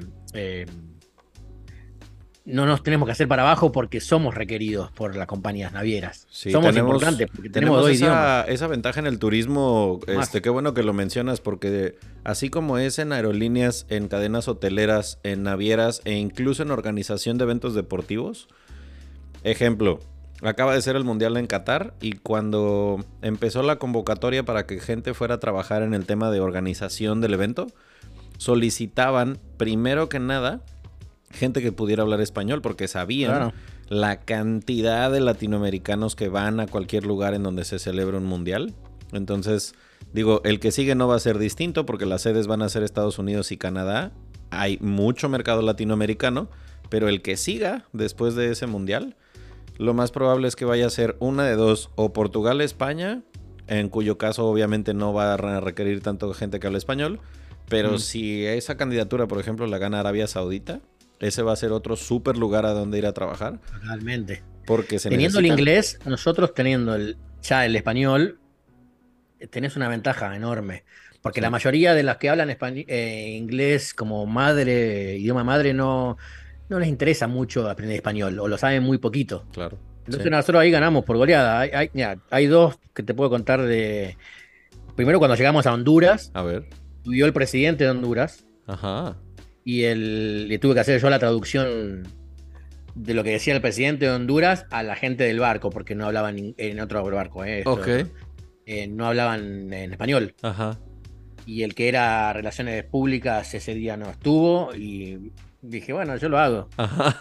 B: no nos tenemos que hacer para abajo porque somos requeridos por las compañías navieras.
A: Sí,
B: Somos importantes porque tenemos dos idiomas.
A: esa ventaja en el turismo.
B: Más.
A: Qué bueno que lo mencionas, porque así como es en aerolíneas, en cadenas hoteleras, en navieras e incluso en organización de eventos deportivos. Ejemplo, acaba de ser el Mundial en Qatar y cuando empezó la convocatoria para que gente fuera a trabajar en el tema de organización del evento, solicitaban primero que nada gente que pudiera hablar español, porque sabían
B: Claro.
A: la cantidad de latinoamericanos que van a cualquier lugar en donde se celebra un mundial. Entonces, digo, el que sigue no va a ser distinto porque las sedes van a ser Estados Unidos y Canadá. Hay mucho mercado latinoamericano, pero el que siga después de ese mundial, lo más probable es que vaya a ser una de dos, o Portugal, España, en cuyo caso obviamente no va a requerir tanto gente que hable español, pero si esa candidatura, por ejemplo, la gana Arabia Saudita, ese va a ser otro súper lugar a donde ir a trabajar.
B: Totalmente.
A: Porque se
B: Teniendo el
A: necesitan...
B: inglés, nosotros teniendo ya el español, tenés una ventaja enorme. Porque
A: Sí.
B: la mayoría de las que hablan inglés como madre, idioma madre, no les interesa mucho aprender español o lo saben muy poquito.
A: Claro.
B: Entonces
A: Sí.
B: nosotros ahí ganamos por goleada. Mira, hay dos que te puedo contar Primero, cuando llegamos a Honduras,
A: A ver.
B: subió el presidente de Honduras
A: Ajá.
B: y le tuve que hacer yo la traducción de lo que decía el presidente de Honduras a la gente del barco, porque no hablaban en otro barco,
A: Ok.
B: no hablaban en español.
A: Ajá.
B: Y el que era Relaciones Públicas ese día no estuvo y dije, bueno, yo lo hago.
A: Ajá.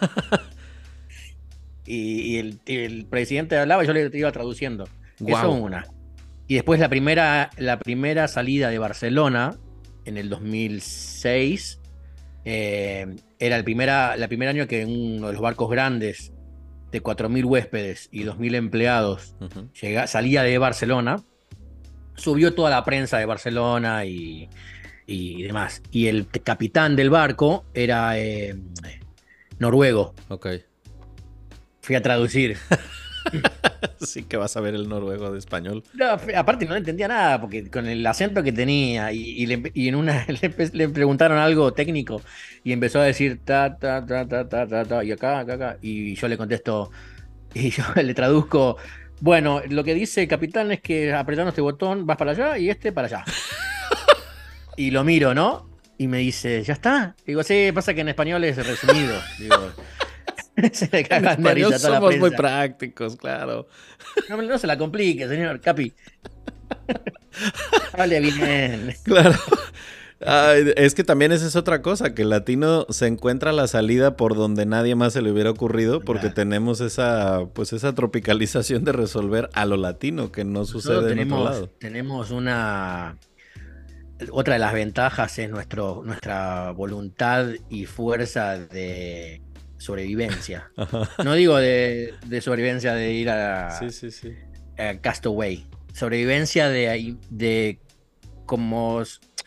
B: Y el presidente hablaba y yo le iba traduciendo. Eso
A: Wow.
B: una. Y después la primera salida de Barcelona en el 2006 era la primer año que uno de los barcos grandes de 4.000 huéspedes y 2.000 empleados
A: Uh-huh.
B: salía de Barcelona. Subió toda la prensa de Barcelona y demás. Y el capitán del barco era noruego.
A: Ok.
B: Fui a traducir.
A: Sí que vas a ver el noruego de español.
B: No, aparte no entendía nada, porque con el acento que tenía y en una le preguntaron algo técnico y empezó a decir ta, ta, ta, ta, ta, ta, ta, y acá, acá, acá. Y yo le contesto, y yo le traduzco, bueno, lo que dice el capitán es que apretando este botón vas para allá y este para allá. Y lo miro, ¿no? Y me dice, ¿ya está? Digo, sí, pasa que en español es resumido. Digo, se le
A: En
B: cagan de
A: español
B: risa a toda la
A: somos muy
B: prensa.
A: prácticos, claro.
B: No se la complique, señor Capi. Hable bien.
A: Claro. Ay, es que también esa es otra cosa, que el latino se encuentra la salida por donde nadie más se le hubiera ocurrido, porque
B: Claro.
A: tenemos esa tropicalización de resolver a lo latino, que no
B: Nosotros
A: sucede en otro lado.
B: tenemos otra de las ventajas es nuestra voluntad y fuerza de sobrevivencia.
A: Ajá.
B: No digo de sobrevivencia de ir
A: Sí, sí, sí.
B: a Castaway. Sobrevivencia de como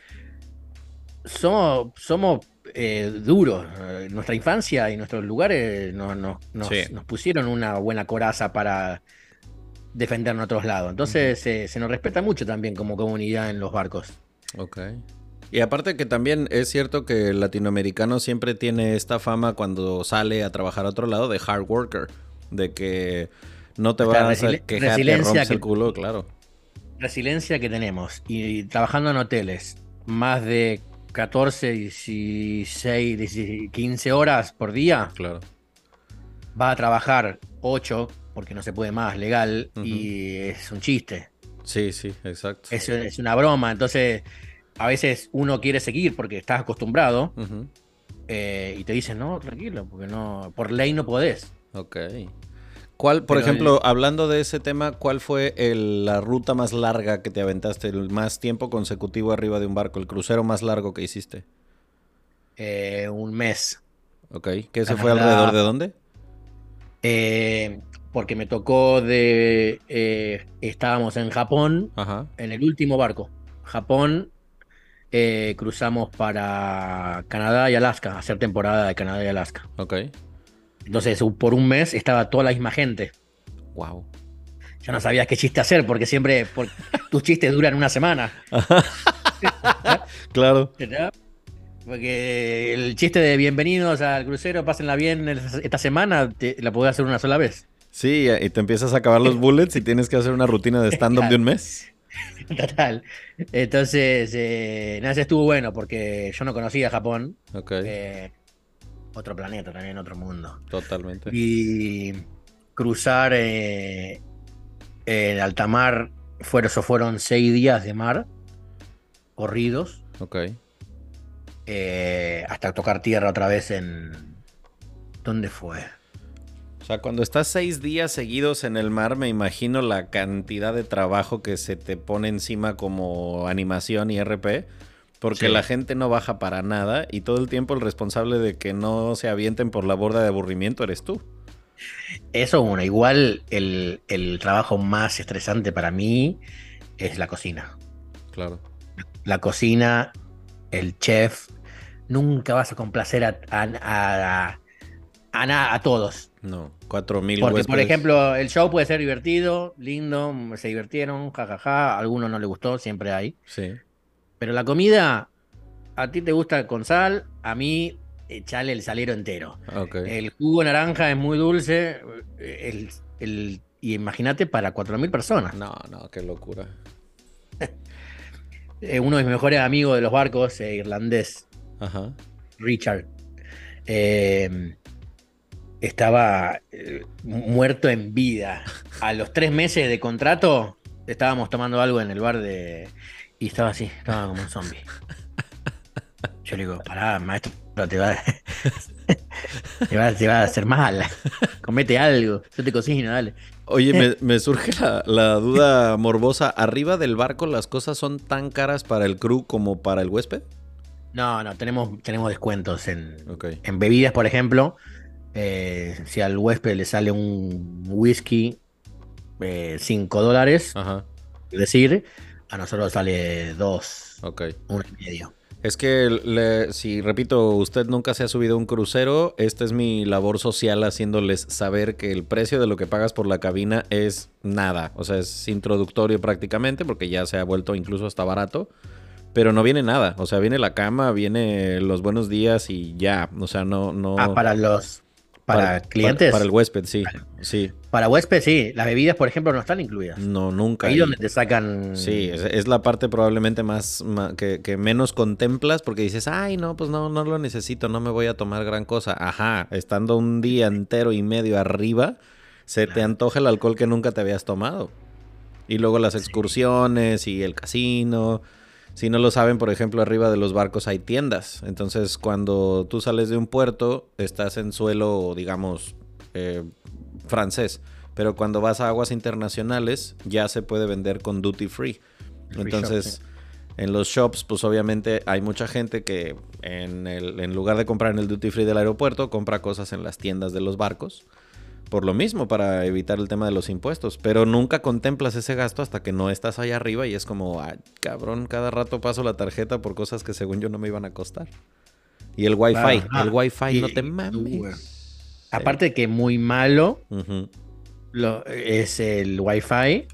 B: somos duros. Nuestra infancia y nuestros lugares
A: Sí.
B: nos pusieron una buena coraza para defendernos a otros lados. Entonces se nos respeta mucho también como comunidad en los barcos.
A: Ok. Y aparte que también es cierto que el latinoamericano siempre tiene esta fama cuando sale a trabajar a otro lado de hard worker, de que no te
B: Esta
A: vas a quejar, te rompes el culo, claro.
B: resiliencia que tenemos y trabajando en hoteles más de 14, 16, 15 horas por día,
A: Claro.
B: va a trabajar 8 porque no se puede más legal y es un chiste.
A: Sí, sí, exacto.
B: Es una broma. Entonces, a veces uno quiere seguir porque estás acostumbrado
A: Ujú.
B: y te dicen, no, tranquilo, porque no, por ley no podés.
A: Ok. ¿Cuál, por ejemplo, hablando de ese tema, cuál fue la ruta más larga que te aventaste, el más tiempo consecutivo arriba de un barco, el crucero más largo que hiciste?
B: Un mes.
A: Ok, ¿que se fue
B: Canadá,
A: alrededor de dónde?
B: porque me tocó estábamos en Japón,
A: Ajá,
B: en el último barco. Japón, cruzamos para Canadá y Alaska, a hacer temporada de Canadá y Alaska.
A: ok.
B: Entonces, por un mes estaba toda la misma gente.
A: Wow.
B: Ya no sabías qué chiste hacer, porque siempre tus chistes duran una semana.
A: Claro.
B: ¿Verdad? Porque el chiste de bienvenidos al crucero, pásenla bien esta semana, la podés hacer una sola vez.
A: Sí, y te empiezas a acabar los bullets y tienes que hacer una rutina de stand-up de
B: Claro,
A: un mes.
B: total. Entonces, nada, ese estuvo bueno porque yo no conocía Japón.
A: Ok,
B: Otro planeta también, otro mundo.
A: totalmente.
B: Y cruzar en alta mar, fueron 6 días de mar corridos,
A: Ok.
B: hasta tocar tierra otra vez en... ¿Dónde fue?
A: O sea, cuando estás 6 días seguidos en el mar, me imagino la cantidad de trabajo que se te pone encima como animación y RP, porque
B: Sí.
A: la gente no baja para nada y todo el tiempo el responsable de que no se avienten por la borda de aburrimiento eres tú.
B: Eso, bueno, igual el trabajo más estresante para mí es la cocina.
A: Claro.
B: La cocina, el chef, nunca vas a complacer a todos.
A: No, 4,000
B: Porque, por
A: huéspedes.
B: ejemplo, el show puede ser divertido, lindo, se divirtieron, jajaja, a algunos no les gustó, siempre hay.
A: Sí.
B: Pero la comida, a ti te gusta con sal, a mí echale el salero entero.
A: Ok.
B: El jugo de naranja es muy dulce, y imagínate para 4.000 personas.
A: No, qué locura.
B: Uno de mis mejores amigos de los barcos, irlandés,
A: Ajá.
B: Richard, eh, estaba muerto en vida. A los 3 meses de contrato, estábamos tomando algo en el bar y estaba así, estaba como un zombie. Yo le digo, pará, maestro, te va a hacer mal. Comete algo, yo te cocino, dale.
A: Oye, me surge la duda morbosa. ¿Arriba del barco las cosas son tan caras para el crew como para el huésped?
B: No, tenemos descuentos
A: Ok.
B: en bebidas, por ejemplo. Si al huésped le sale un whisky, $5,
A: Ajá.
B: es decir, a nosotros sale 2,
A: Ok.
B: 1,5.
A: Es que, si repito, usted nunca se ha subido a un crucero, esta es mi labor social haciéndoles saber que el precio de lo que pagas por la cabina es nada. O sea, es introductorio prácticamente porque ya se ha vuelto incluso hasta barato. Pero no viene nada. O sea, viene la cama, viene los buenos días y ya. O sea, no...
B: Para clientes.
A: Para el huésped, sí. Sí.
B: Para huésped, sí. Las bebidas, por ejemplo, no están incluidas.
A: No, nunca.
B: Ahí donde te sacan.
A: Sí, es la parte probablemente más que menos contemplas porque dices, ay, no, pues no lo necesito, no me voy a tomar gran cosa. Ajá, estando un día entero y medio arriba, se te antoja el alcohol que nunca te habías tomado. Y luego las excursiones y el casino. Si no lo saben, por ejemplo, arriba de los barcos hay tiendas. Entonces, cuando tú sales de un puerto, estás en suelo, digamos, francés. Pero cuando vas a aguas internacionales, ya se puede vender con duty free. Entonces, en los shops, pues obviamente hay mucha gente que en lugar de comprar en el duty free del aeropuerto, compra cosas en las tiendas de los barcos. Por lo mismo, para evitar el tema de los impuestos. Pero nunca contemplas ese gasto hasta que no estás allá arriba y es como, ay, cabrón, cada rato paso la tarjeta por cosas que según yo no me iban a costar. Y el wifi, no te mames.
B: Aparte de que muy malo
A: Uh-huh.
B: es el wifi,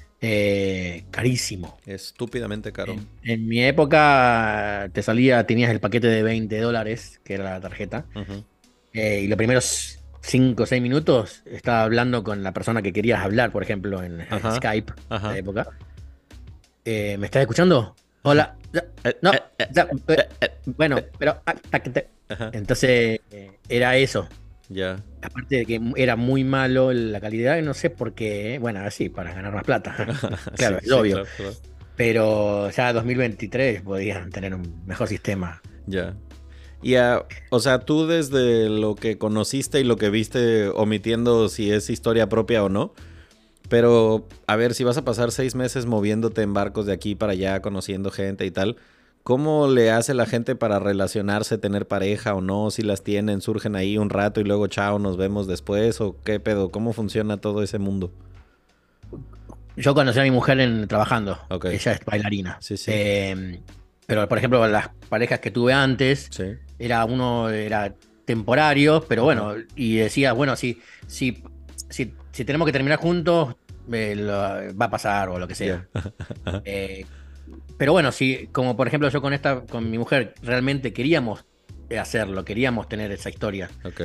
B: carísimo.
A: Estúpidamente caro.
B: En mi época tenías el paquete de $20, que era la tarjeta,
A: Uh-huh.
B: y los primeros 5 o 6 minutos estaba hablando con la persona que querías hablar, por ejemplo, en
A: Ajá.
B: Skype,
A: Ajá.
B: en la época. ¿Me estás escuchando? Hola. No. Bueno, pero...
A: Ajá.
B: Entonces, era eso.
A: Ya.
B: Aparte de que era muy malo la calidad, y no sé por qué. Bueno, así, para ganar más plata. Claro,
A: Sí,
B: es obvio.
A: claro.
B: Pero ya 2023 podían tener un mejor sistema.
A: Ya. Y o sea, tú desde lo que conociste y lo que viste, omitiendo si es historia propia o no, pero a ver, si vas a pasar 6 meses moviéndote en barcos de aquí para allá, conociendo gente y tal, ¿cómo le hace la gente para relacionarse, tener pareja o no? Si las tienen, surgen ahí un rato y luego chao, nos vemos después, o qué pedo, ¿cómo funciona todo ese mundo?
B: Yo conocí a mi mujer trabajando,
A: Ok.
B: ella es bailarina.
A: Sí, sí.
B: Pero, por ejemplo, las parejas que tuve antes,
A: Sí.
B: uno era temporario, pero bueno, y decía, bueno, si tenemos que terminar juntos, va a pasar o lo que sea.
A: Yeah.
B: Eh, pero bueno, si, como por ejemplo yo con mi mujer, realmente queríamos hacerlo, queríamos tener esa historia.
A: Ok.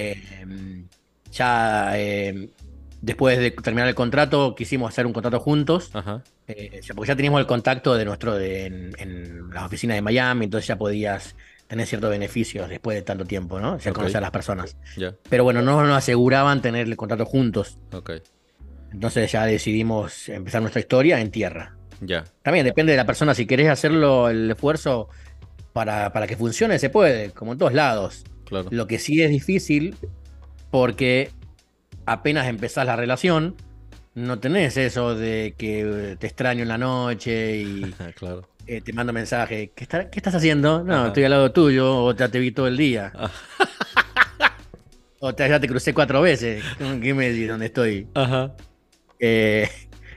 B: Ya después de terminar el contrato, quisimos hacer un contrato juntos.
A: Ajá.
B: Porque ya teníamos el contacto en las oficinas de Miami, entonces ya podías tener ciertos beneficios después de tanto tiempo, ¿no? Ya
A: Ok.
B: conocer a las personas.
A: Ya.
B: Pero bueno, no nos aseguraban tener el contrato juntos.
A: Ok.
B: Entonces ya decidimos empezar nuestra historia en tierra.
A: Ya.
B: También depende de la persona, si querés hacerlo, el esfuerzo para que funcione, se puede, como en todos lados.
A: Claro.
B: Lo que sí es difícil, porque apenas empezás la relación, no tenés eso de que te extraño en la noche y
A: Claro.
B: te mando mensaje. ¿Qué estás haciendo? No,
A: Ajá.
B: estoy al lado tuyo, o ya te vi todo el día. Ya te crucé 4 veces. ¿Qué me di dónde estoy?
A: Ajá.
B: Eh,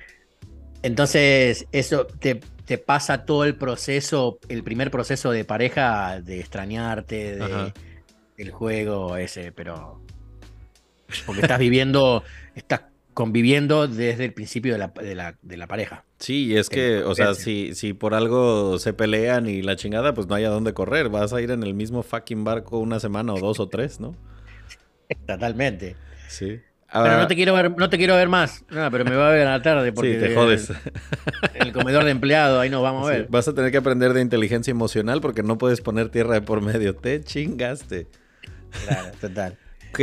B: entonces, eso te pasa todo el proceso, el primer proceso de pareja, de extrañarte,
A: Ajá.
B: del juego ese, pero. Porque estás conviviendo desde el principio de la pareja.
A: Sí, y es
B: De la
A: que, o sea,
B: convivencia.
A: si por algo se pelean y la chingada, pues no hay a dónde correr. Vas a ir en el mismo fucking barco una semana o 2 o 3, ¿no?
B: Totalmente.
A: Sí.
B: Bueno,
A: Ah,
B: no te quiero ver más. No, pero me va a ver a la tarde
A: sí, te
B: porque
A: jodes.
B: en el comedor de empleado, ahí nos vamos a
A: Sí,
B: ver.
A: vas a tener que aprender de inteligencia emocional porque no puedes poner tierra de por medio. Te chingaste.
B: Claro, total.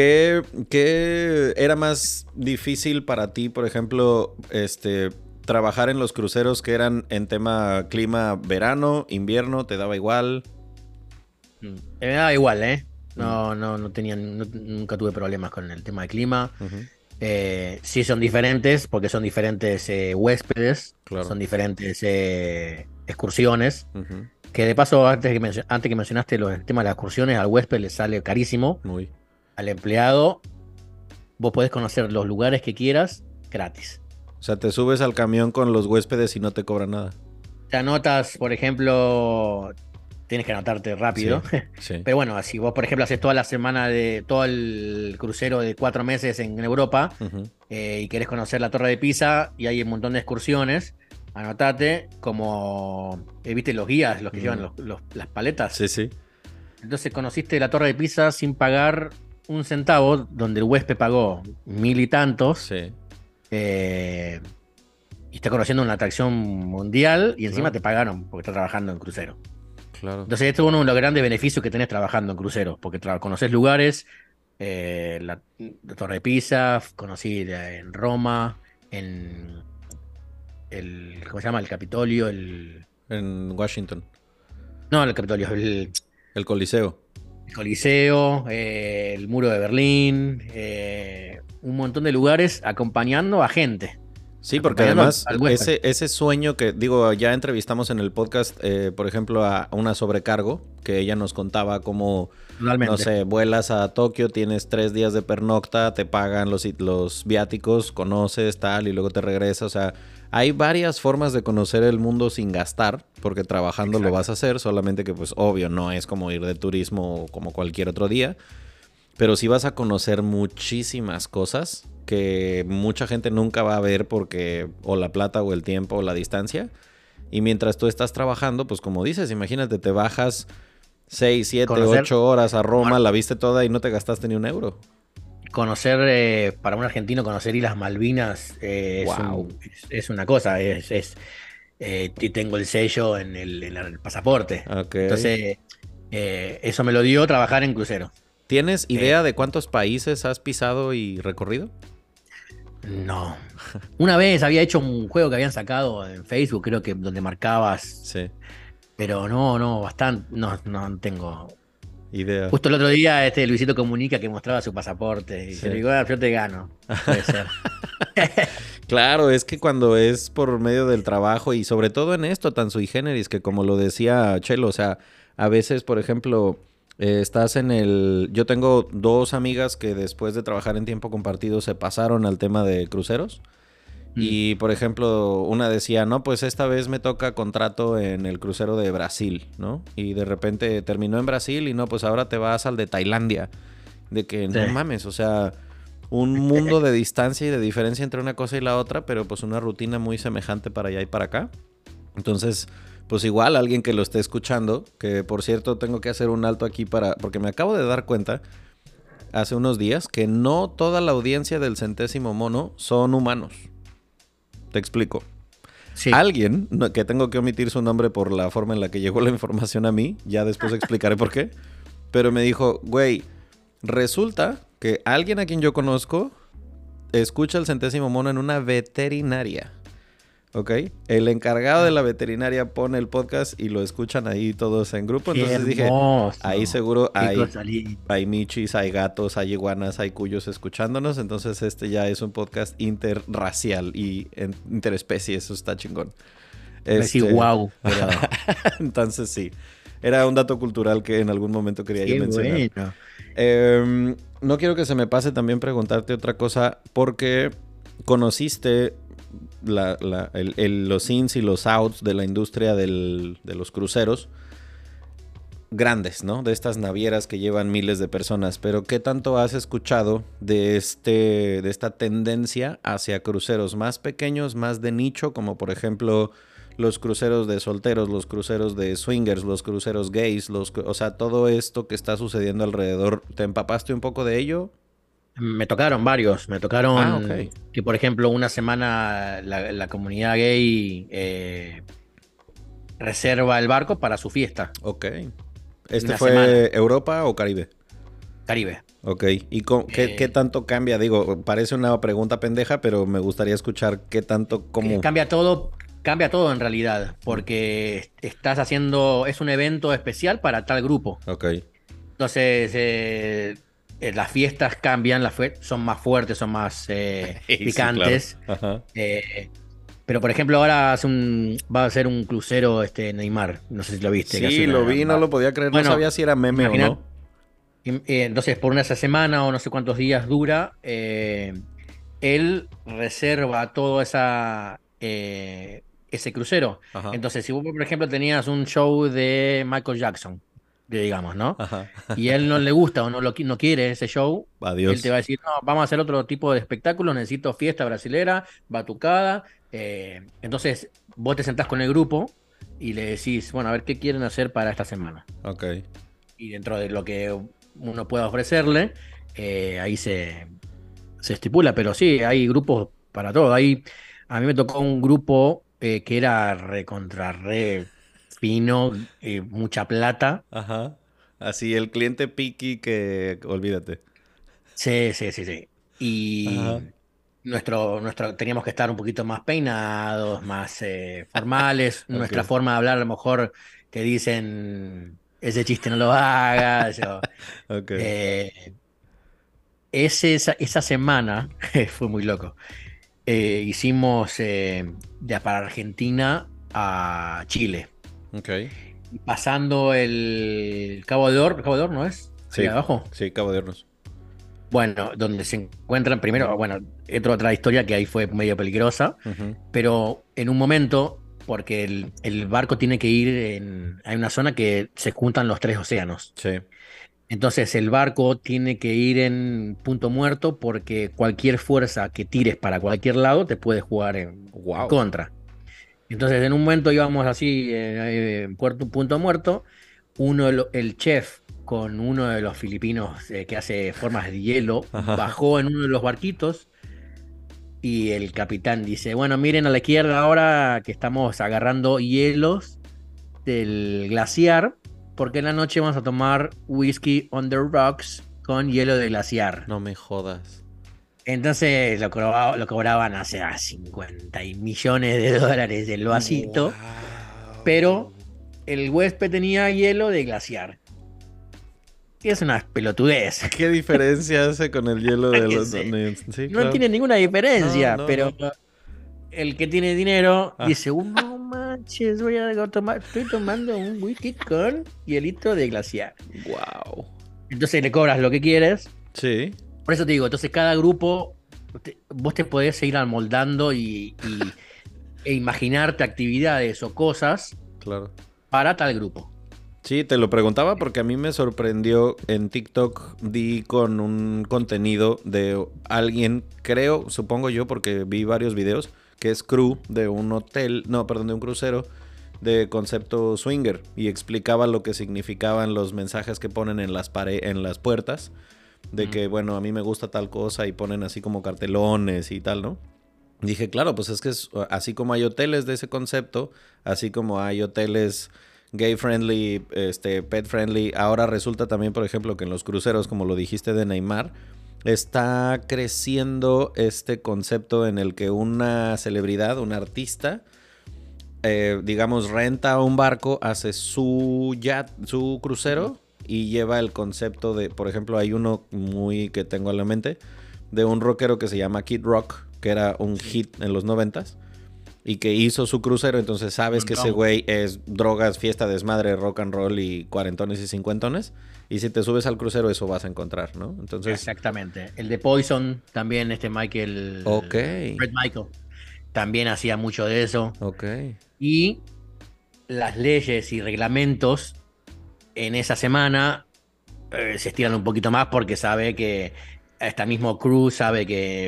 A: ¿Qué era más difícil para ti, por ejemplo, trabajar en los cruceros que eran en tema clima verano, invierno, te daba igual?
B: Me daba igual, ¿eh? No tenía, nunca tuve problemas con el tema de clima.
A: Ujú.
B: Sí son diferentes, porque son diferentes huéspedes,
A: Claro.
B: son diferentes excursiones.
A: Ujú.
B: Que de paso, antes que mencionaste el tema de las excursiones, al huésped le sale carísimo.
A: Muy.
B: Al empleado, vos podés conocer los lugares que quieras gratis.
A: O sea, te subes al camión con los huéspedes y no te cobran nada.
B: Te anotas, por ejemplo, tienes que anotarte rápido.
A: Sí, sí.
B: Pero bueno, si vos, por ejemplo, haces toda la semana de todo el crucero de 4 meses en Europa
A: Ujú.
B: y querés conocer la Torre de Pisa y hay un montón de excursiones, anotate como, ¿viste los guías, los que llevan las paletas?
A: Sí, sí.
B: Entonces conociste la Torre de Pisa sin pagar un centavo, donde el huésped pagó 1000 y tantos.
A: Sí.
B: eh, y está conociendo una atracción mundial y encima
A: Claro.
B: te pagaron porque está trabajando en crucero.
A: Claro.
B: Entonces, esto es uno de los grandes beneficios que tenés trabajando en cruceros, porque conoces lugares, la Torre de Pisa, conocí en Roma, en ¿cómo se llama? El Capitolio,
A: En Washington.
B: no, el Capitolio,
A: El Coliseo.
B: el Coliseo, el Muro de Berlín, un montón de lugares acompañando a gente.
A: Sí, porque
B: Acompañando
A: además
B: al huésped.
A: ese sueño que, digo, ya entrevistamos en el podcast, por ejemplo, a una sobrecargo, que ella nos contaba cómo,
B: Totalmente.
A: no sé, vuelas a Tokio, tienes 3 días de pernocta, te pagan los viáticos, conoces, tal, y luego te regresas. O sea, hay varias formas de conocer el mundo sin gastar, porque trabajando lo
B: Exacto.
A: vas a hacer, solamente que, pues, obvio, no es como ir de turismo como cualquier otro día. Pero sí vas a conocer muchísimas cosas que mucha gente nunca va a ver porque o la plata o el tiempo o la distancia. Y mientras tú estás trabajando, pues como dices, imagínate, te bajas 6, 7, 8 horas a Roma, la viste toda y no te gastaste ni un euro.
B: Conocer, para un argentino, conocer Islas Malvinas
A: Wow.
B: es una cosa, y tengo el sello en el pasaporte.
A: Ok.
B: Entonces, eso me lo dio trabajar en crucero.
A: ¿Tienes idea de cuántos países has pisado y recorrido?
B: No. Una vez había hecho un juego que habían sacado en Facebook, creo que donde marcabas,
A: Sí.
B: pero no, bastante, no tengo.
A: idea.
B: Justo el otro día Luisito Comunica que mostraba su pasaporte. Y
A: Sí.
B: yo le digo, yo te gano. Puede ser.
A: Claro, es que cuando es por medio del trabajo y sobre todo en esto tan sui generis, que como lo decía Chelo, o sea, a veces, por ejemplo, estás en el... Yo tengo dos amigas que después de trabajar en tiempo compartido se pasaron al tema de cruceros. Y, por ejemplo, una decía, no, pues esta vez me toca contrato en el crucero de Brasil, ¿no? Y de repente terminó en Brasil y no, pues ahora te vas al de Tailandia. De que no mames, o sea, un mundo de distancia y de diferencia entre una cosa y la otra, pero pues una rutina muy semejante para allá y para acá. Entonces, pues igual alguien que lo esté escuchando, que por cierto tengo que hacer un alto aquí porque me acabo de dar cuenta hace unos días que no toda la audiencia del Centésimo Mono son humanos. Te explico. Sí. Alguien, que tengo que omitir su nombre por la forma en la que llegó la información a mí, ya después explicaré por qué, pero me dijo, güey, resulta que alguien a quien yo conozco escucha el Centésimo Mono en una veterinaria. ¿Ok? El encargado de la veterinaria pone el podcast y lo escuchan ahí todos en grupo. Entonces dije, ahí seguro hay michis, hay gatos, hay iguanas, hay cuyos escuchándonos. Entonces este ya es un podcast interracial y interespecie. Eso está chingón.
B: Sí, wow.
A: Pero... Entonces sí, era un dato cultural que en algún momento quería yo mencionar. Bueno. No quiero que se me pase también preguntarte otra cosa, porque conociste... los ins y los outs de la industria de los cruceros grandes, ¿no? De estas navieras que llevan miles de personas. Pero ¿qué tanto has escuchado de esta tendencia hacia cruceros más pequeños, más de nicho, como por ejemplo los cruceros de solteros, los cruceros de swingers, los cruceros gays, o sea, todo esto que está sucediendo alrededor? ¿Te empapaste un poco de ello?
B: Me tocaron varios, que por ejemplo una semana la comunidad gay reserva el barco para su fiesta.
A: Ok. ¿Fue semana. Europa o Caribe?
B: Caribe.
A: Ok. ¿Y qué tanto cambia? Digo, parece una pregunta pendeja, pero me gustaría escuchar qué tanto, cómo...
B: Cambia todo en realidad, porque estás haciendo, es un evento especial para tal grupo.
A: Ok.
B: Entonces... las fiestas cambian, son más fuertes, son más picantes. Sí, claro. Pero por ejemplo ahora va a ser un crucero Neymar, no sé si lo viste.
A: Sí, lo vi, no lo podía creer, no sabía si era meme o no.
B: Entonces por una semana o no sé cuántos días dura, él reserva todo ese crucero. Ajá. Entonces si vos por ejemplo tenías un show de Michael Jackson, digamos, ¿no? Ajá. Y él no le gusta o no quiere ese show,
A: adiós.
B: Él te va a decir, no, vamos a hacer otro tipo de espectáculo, necesito fiesta brasilera, batucada. Entonces vos te sentás con el grupo y le decís, bueno, a ver qué quieren hacer para esta semana.
A: Ok.
B: Y dentro de lo que uno pueda ofrecerle, ahí se estipula, pero sí, hay grupos para todo. A mí me tocó un grupo que era re fino, mucha plata.
A: Ajá. Así, el cliente picky que olvídate.
B: Sí. Y teníamos que estar un poquito más peinados, más formales. Okay. Nuestra forma de hablar, a lo mejor te dicen, ese chiste no lo hagas. Okay. Esa semana, fue muy loco, hicimos para Argentina a Chile.
A: Okay.
B: Pasando el Cabo de Hornos, ¿no es?
A: Sí,
B: abajo.
A: Sí, Cabo de Hornos.
B: Bueno, donde se encuentran primero, bueno, otra historia que ahí fue medio peligrosa, pero en un momento, porque el barco tiene que ir hay una zona que se juntan los tres océanos.
A: Sí.
B: Entonces el barco tiene que ir en punto muerto porque cualquier fuerza que tires para cualquier lado te puede jugar en contra. Entonces en un momento íbamos así, punto muerto, el chef con uno de los filipinos que hace formas de hielo, bajó en uno de los barquitos y el capitán dice, bueno, miren a la izquierda ahora que estamos agarrando hielos del glaciar, porque en la noche vamos a tomar whisky on the rocks con hielo de glaciar.
A: No me jodas.
B: Entonces lo cobraban hace 50 millones de dólares el vasito, pero el huésped tenía hielo de glaciar. que es una pelotudez.
A: ¿Qué diferencia hace con el hielo de los
B: Sí.
A: Onions? Sí,
B: No
A: claro.
B: tiene ninguna diferencia,
A: No,
B: pero
A: no.
B: el que tiene dinero
A: Ah.
B: dice, no manches, estoy tomando un whisky con hielito de glaciar.
A: Wow.
B: Entonces le cobras lo que quieres.
A: Sí,
B: Por eso te digo, entonces cada grupo, vos te podés ir amoldando e imaginarte actividades o cosas
A: claro.
B: para tal grupo.
A: Sí, te lo preguntaba porque a mí me sorprendió en TikTok, di con un contenido de alguien, creo, supongo yo, porque vi varios videos, que es crew de un hotel, no, perdón, de un crucero de concepto swinger y explicaba lo que significaban los mensajes que ponen en las en las puertas, de que, bueno, a mí me gusta tal cosa y ponen así como cartelones y tal, ¿no? Dije, claro, pues es que así como hay hoteles de ese concepto, así como hay hoteles gay friendly, pet friendly, ahora resulta también, por ejemplo, que en los cruceros, como lo dijiste de Neymar, está creciendo este concepto en el que una celebridad, un artista, digamos, renta un barco, hace su crucero y lleva el concepto de, por ejemplo, hay uno muy que tengo en la mente, de un rockero que se llama Kid Rock, que era un hit en los 90s y que hizo su crucero, entonces sabes que ese güey es drogas, fiesta, desmadre, rock and roll y cuarentones y cincuentones, y si te subes al crucero eso vas a encontrar, ¿no? Entonces...
B: Exactamente. El de Poison, también Michael...
A: Ok.
B: Bret Michael, también hacía mucho de eso.
A: Ok.
B: Y las leyes y reglamentos en esa semana se estiran un poquito más porque sabe que esta mismo crew sabe que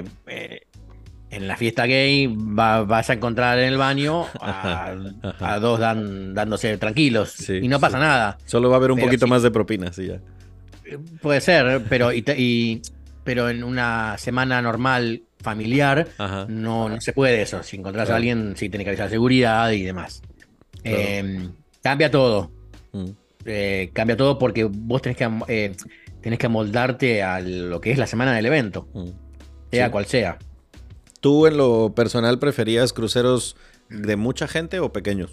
B: en la fiesta gay vas a encontrar en el baño a dos dándose tranquilos
A: Sí,
B: y no pasa nada.
A: Solo va a haber un
B: Pero
A: poquito
B: sí,
A: más de propinas y ya.
B: puede ser, pero en una semana normal familiar no se puede eso. Si encontrás
A: Claro.
B: a alguien, sí tiene que avisar seguridad y demás.
A: Claro.
B: Cambia todo.
A: Mm.
B: Cambia todo porque vos tenés que amoldarte a lo que es la semana del evento, sea
A: Sí.
B: cual sea.
A: ¿Tú en lo personal preferías cruceros de mucha gente o pequeños?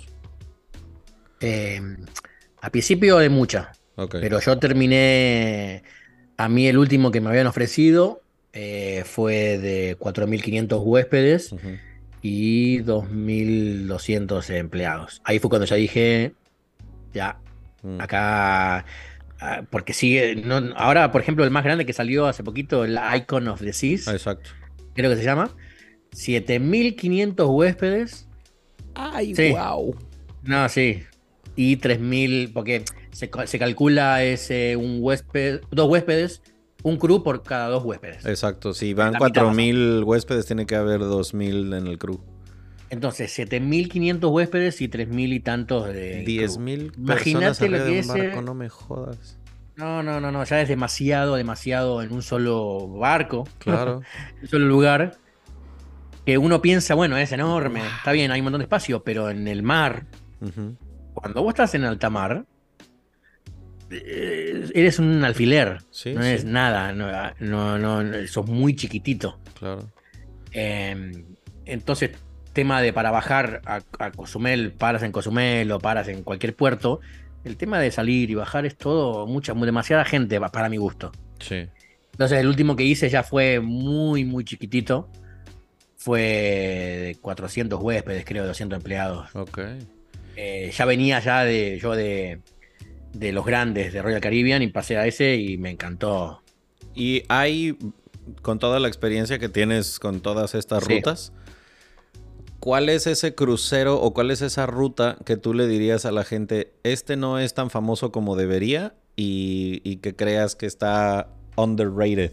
B: A principio de mucha,
A: Ok.
B: pero yo terminé, a mí el último que me habían ofrecido fue de 4.500 huéspedes
A: Ujú.
B: y 2.200 empleados. Ahí fue cuando ya dije, ya, acá, porque sigue, ahora por ejemplo el más grande que salió hace poquito, el Icon of the Seas,
A: Exacto.
B: creo que se llama, 7.500 huéspedes.
A: ¡Ay,
B: Sí,
A: wow!
B: no, sí. Y 3.000, porque se calcula dos huéspedes, un crew por cada dos huéspedes.
A: Exacto. Si van
B: La mitad, más o menos.
A: 4.000 huéspedes, tiene que haber 2.000 en el crew.
B: Entonces, 7.500 huéspedes y 3.000 y tantos de
A: 10.000
B: crew.
A: personas
B: Imagínate lo
A: arriba
B: que
A: de un
B: es.
A: barco, no me jodas.
B: No, ya es demasiado en un solo barco,
A: Claro.
B: en un solo lugar, que uno piensa, bueno, es enorme, está bien, hay un montón de espacio, pero en el mar,
A: Ujú.
B: cuando vos estás en alta mar, eres un alfiler,
A: Sí,
B: no
A: sí.
B: es nada, no, sos muy chiquitito.
A: Claro.
B: Entonces, tema de para bajar a Cozumel, paras en Cozumel o paras en cualquier puerto, el tema de salir y bajar es todo, demasiada gente para mi gusto.
A: Sí.
B: Entonces, el último que hice ya fue muy, muy chiquitito. Fue de 400 huéspedes, creo, 200 empleados.
A: Ok.
B: Ya venía de los grandes de Royal Caribbean y pasé a ese y me encantó.
A: Y hay, con toda la experiencia que tienes con todas estas
B: Sí.
A: rutas, ¿cuál es ese crucero o cuál es esa ruta que tú le dirías a la gente, este no es tan famoso como debería y que creas que está underrated?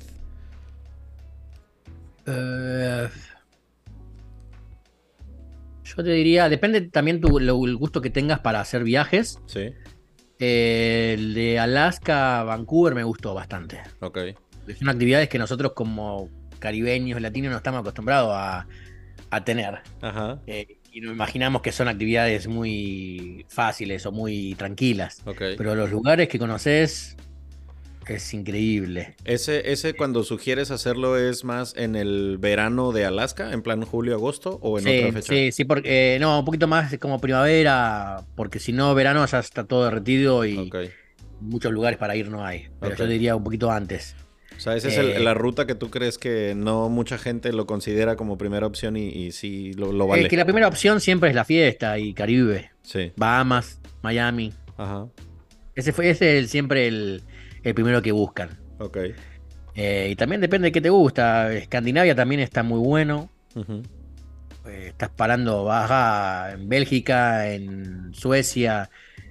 B: Yo te diría, depende también el gusto que tengas para hacer viajes.
A: Sí.
B: El de Alaska a Vancouver me gustó bastante.
A: Ok.
B: Son actividades que nosotros como caribeños, latinos, no estamos acostumbrados a tener.
A: Ajá.
B: Y nos imaginamos que son actividades muy fáciles o muy tranquilas.
A: Ok.
B: Pero los lugares que conoces es increíble.
A: Ese cuando sugieres hacerlo es más en el verano de Alaska, en plan julio, agosto o en otra fecha.
B: Sí, porque no, un poquito más como primavera, porque si no, verano ya está todo derretido
A: Ok.
B: muchos lugares para ir no hay, pero
A: Ok.
B: yo diría un poquito antes.
A: O sea, esa es
B: Eh,
A: la ruta que tú crees que no mucha gente lo considera como primera opción y sí lo
B: es
A: vale.
B: que la primera opción siempre es la fiesta y Caribe,
A: Sí.
B: Bahamas, Miami.
A: Ajá.
B: Ese es siempre el primero que buscan.
A: Ok.
B: Y también depende de qué te gusta. Escandinavia también está muy bueno.
A: Ujú.
B: Estás parando baja en Bélgica, en Suecia,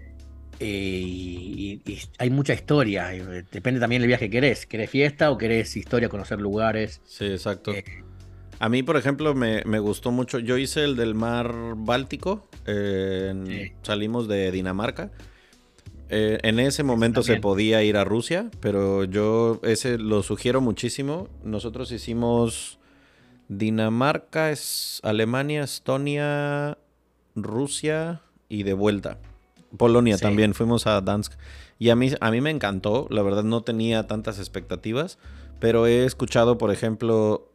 B: y hay mucha historia. Depende también del viaje que querés. ¿Querés fiesta o querés historia, conocer lugares?
A: Sí, exacto.
B: Eh,
A: A mí, por ejemplo, me gustó mucho. Yo hice el del mar Báltico.
B: sí,
A: Salimos de Dinamarca. En ese
B: eso
A: momento se
B: también.
A: podía ir a Rusia, pero yo ese lo sugiero muchísimo. Nosotros hicimos Dinamarca, Alemania, Estonia, Rusia y de vuelta. Polonia
B: Sí.
A: también, fuimos a Dansk. Y a mí me encantó, la verdad no tenía tantas expectativas, pero he escuchado, por ejemplo,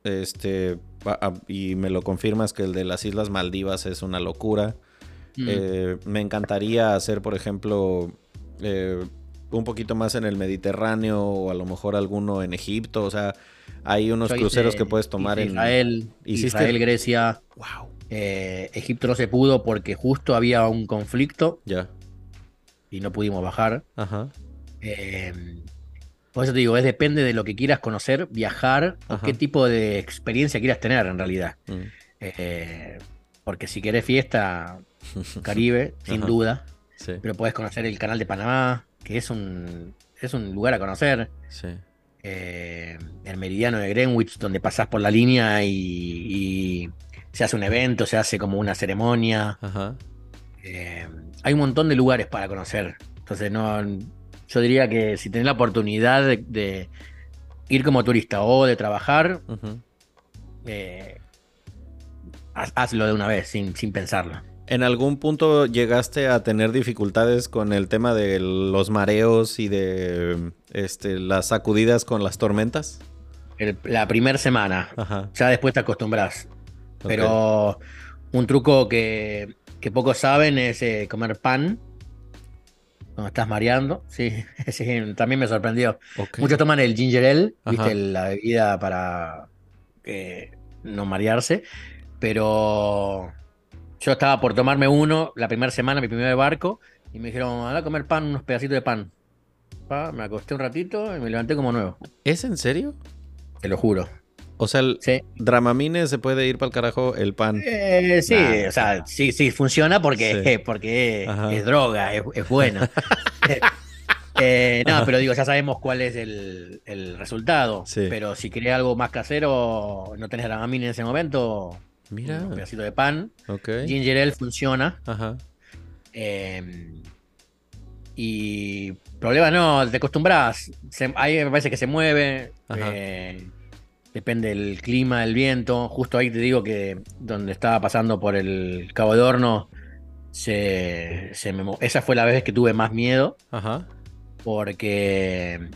A: y me lo confirmas que el de las Islas Maldivas es una locura.
B: Mm.
A: Me encantaría hacer, por ejemplo, eh, un poquito más en el Mediterráneo o a lo mejor alguno en Egipto. O sea, hay unos
B: Yo
A: cruceros que puedes tomar
B: hice
A: en... ¿Hiciste?
B: Israel, Grecia.
A: ¡Wow!
B: Egipto no se pudo porque justo había un conflicto
A: Ya.
B: y no pudimos bajar.
A: Ajá.
B: Eh, por eso te digo, depende de lo que quieras conocer, viajar o qué
A: Ajá.
B: tipo de experiencia quieras tener en realidad.
A: Mm.
B: Eh, Porque si querés fiesta, Caribe, sin
A: Ajá.
B: duda,
A: Sí.
B: pero podés conocer el Canal de Panamá, que es un lugar a conocer.
A: Sí.
B: El meridiano de Greenwich, donde pasás por la línea y se hace un evento, se hace como una ceremonia.
A: Ajá.
B: Eh, Hay un montón de lugares para conocer. Entonces, no, yo diría que si tenés la oportunidad de ir como turista o de trabajar,
A: Ujú.
B: eh, hazlo de una vez, sin pensarlo.
A: ¿En algún punto llegaste a tener dificultades con el tema de los mareos y de las sacudidas con las tormentas?
B: La primera semana,
A: Ajá.
B: ya después te acostumbras.
A: Ok.
B: Pero un truco que pocos saben es comer pan cuando estás mareando. Sí, sí, también me sorprendió.
A: Ok.
B: Muchos toman el ginger ale, viste,
A: Ajá.
B: la bebida para no marearse, pero yo estaba por tomarme uno la primera semana, mi primer barco, y me dijeron, anda a comer pan, unos pedacitos de pan. Me acosté un ratito y me levanté como nuevo,
A: ¿Es en serio?
B: te lo juro.
A: O sea, el
B: Sí.
A: Dramamine se puede ir para el carajo el pan.
B: Sí,
A: Nah,
B: o sea, sí, sí, funciona
A: sí.
B: porque
A: Ajá.
B: es droga, es bueno. No,
A: Ajá.
B: pero digo, ya sabemos cuál es el resultado.
A: Sí.
B: Pero si querés algo más casero, no tenés Dramamine en ese momento,
A: Mira.
B: unos pedacitos de pan.
A: Ok.
B: Ginger ale funciona.
A: Ajá.
B: eh, y problema no, te acostumbras. Ahí me parece que se mueve.
A: Ajá.
B: Depende del clima, del viento. Justo ahí te digo que donde estaba pasando por el Cabo de Horno, esa fue la vez que tuve más miedo,
A: Ajá.
B: porque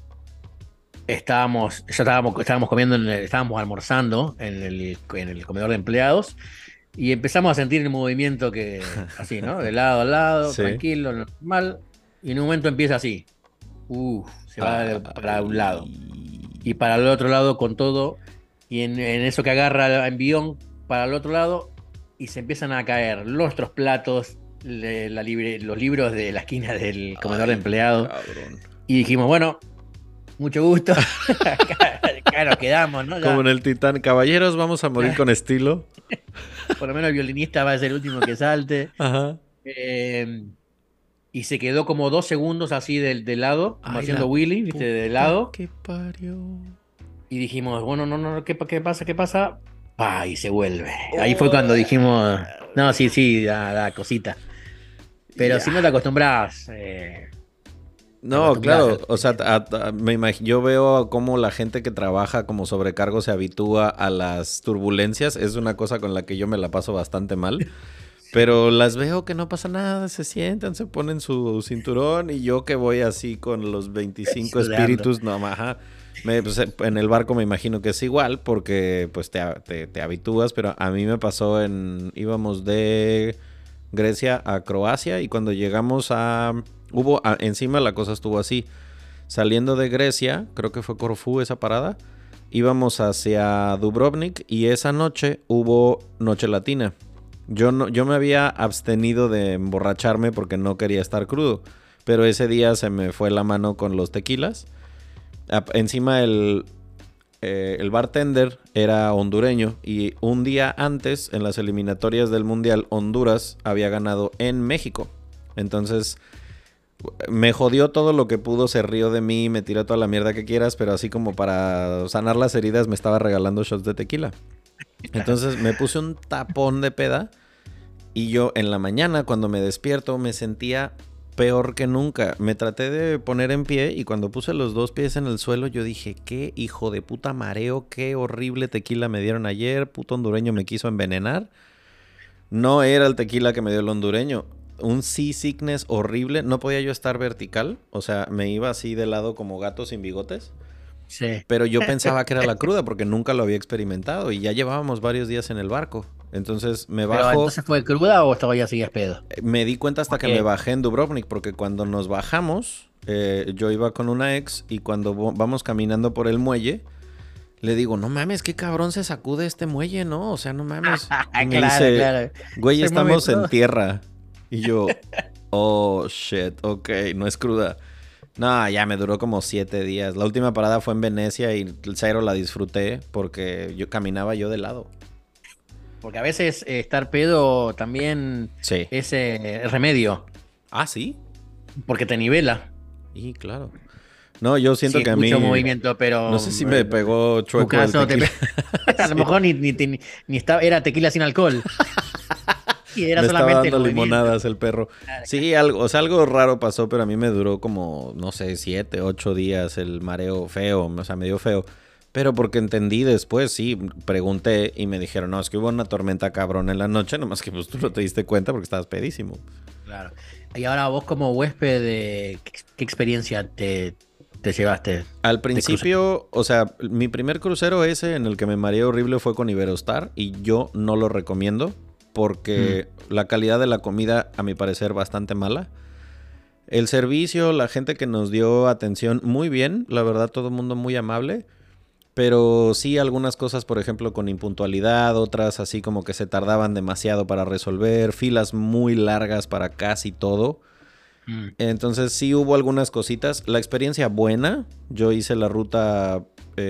B: estábamos comiendo, estábamos almorzando en el comedor de empleados y empezamos a sentir el movimiento así, ¿no? De lado a lado,
A: Sí.
B: tranquilo, normal, y en un momento empieza así, se va para un lado y para el otro lado con todo, y en eso que agarra el envión para el otro lado, y se empiezan a caer nuestros platos, los libros de la esquina del comedor de
A: Ay,
B: empleados,
A: cabrón.
B: y dijimos, bueno, mucho gusto, acá nos quedamos, ¿no?
A: Como
B: Ya,
A: en el Titán, caballeros, vamos a morir con estilo.
B: por lo menos el violinista va a ser el último que salte.
A: Ajá.
B: Eh, y se quedó como 2 segundos así del lado, como
A: Ay,
B: haciendo
A: la
B: Willy, ¿viste? De
A: puta
B: lado.
A: que parió.
B: Y dijimos, bueno, no, no, ¿qué pasa? ¿Qué pasa? Pa, y se vuelve. Ahí fue cuando dijimos, no, sí, sí, da cosita. Pero
A: Ya.
B: si no te acostumbras, te
A: No,
B: acostumbras a la
A: claro, o sea,
B: experiencia.
A: me imagino, yo veo cómo la gente que trabaja como sobrecargo se habitúa a las turbulencias, es una cosa con la que yo me la paso bastante mal, pero las veo que no pasa nada, se sientan, se ponen su cinturón y yo que voy así con los 25
B: Sudando.
A: espíritus, no, ajá, pues, en el barco me imagino que es igual porque pues te habitúas, pero a mí me pasó íbamos de Grecia a Croacia, y cuando llegamos encima la cosa estuvo así. Saliendo de Grecia, creo que fue Corfú esa parada, íbamos hacia Dubrovnik y esa noche hubo noche latina. Yo me había abstenido de emborracharme porque no quería estar crudo, pero ese día se me fue la mano con los tequilas. Encima el bartender era hondureño y un día antes, en las eliminatorias del Mundial, Honduras había ganado en México. Entonces me jodió todo lo que pudo, se rió de mí, me tiró toda la mierda que quieras, pero así como para sanar las heridas me estaba regalando shots de tequila. Entonces me puse un tapón de peda y yo en la mañana cuando me despierto me sentía peor que nunca. Me traté de poner en pie y cuando puse los 2 pies en el suelo yo dije, qué hijo de puta mareo, qué horrible tequila me dieron ayer, puto hondureño me quiso envenenar. No era el tequila que me dio el hondureño. Un seasickness horrible, no podía yo estar vertical, o sea, me iba así de lado como gato sin bigotes.
B: Sí.
A: Pero yo pensaba que era la cruda porque nunca lo había experimentado y ya llevábamos varios días en el barco. Entonces me
B: ¿Pero
A: bajo.
B: entonces fue cruda o todavía seguías pedo?
A: Me di cuenta hasta que me bajé en Dubrovnik porque cuando nos bajamos, yo iba con una ex y cuando vamos caminando por el muelle, le digo, no mames, qué cabrón se sacude este muelle, ¿no? O sea, no mames. Y me dice,
B: claro.
A: güey,
B: Se
A: estamos
B: mueve
A: en
B: todo.
A: tierra. Y yo, oh, shit, ok, no es cruda. No, ya me duró como 7 días. La última parada fue en Venecia y el cero la disfruté porque yo caminaba yo de lado.
B: Porque a veces estar pedo también
A: Sí.
B: es remedio,
A: Ah, ¿sí?
B: porque te nivela.
A: Y claro. No, yo siento
B: Sí,
A: que
B: es
A: a mí...
B: mucho movimiento, pero
A: No sé si me pegó
B: tu
A: chueco el
B: caso
A: tequila.
B: a lo mejor ni estaba, era tequila sin alcohol. Y era
A: Me estaba
B: solamente
A: dando
B: el movimiento.
A: limonadas el perro.
B: Claro,
A: Sí, algo raro pasó, pero a mí me duró como, no sé, 7, 8 días el mareo feo, o sea, me dio feo. Pero porque entendí después, sí, pregunté y me dijeron, no, es que hubo una tormenta cabrón en la noche, nomás que pues tú no te diste cuenta porque estabas pedísimo.
B: claro. Y ahora vos como huésped, ¿qué experiencia te llevaste?
A: Al principio, o sea, mi primer crucero ese en el que me mareé horrible fue con Iberostar y yo no lo recomiendo porque la calidad de la comida, a mi parecer, bastante mala. El servicio, la gente que nos dio atención, muy bien, la verdad, todo el mundo muy amable. Pero sí algunas cosas, por ejemplo, con impuntualidad, otras así como que se tardaban demasiado para resolver, filas muy largas para casi todo. Entonces sí hubo algunas cositas. La experiencia buena, yo hice la ruta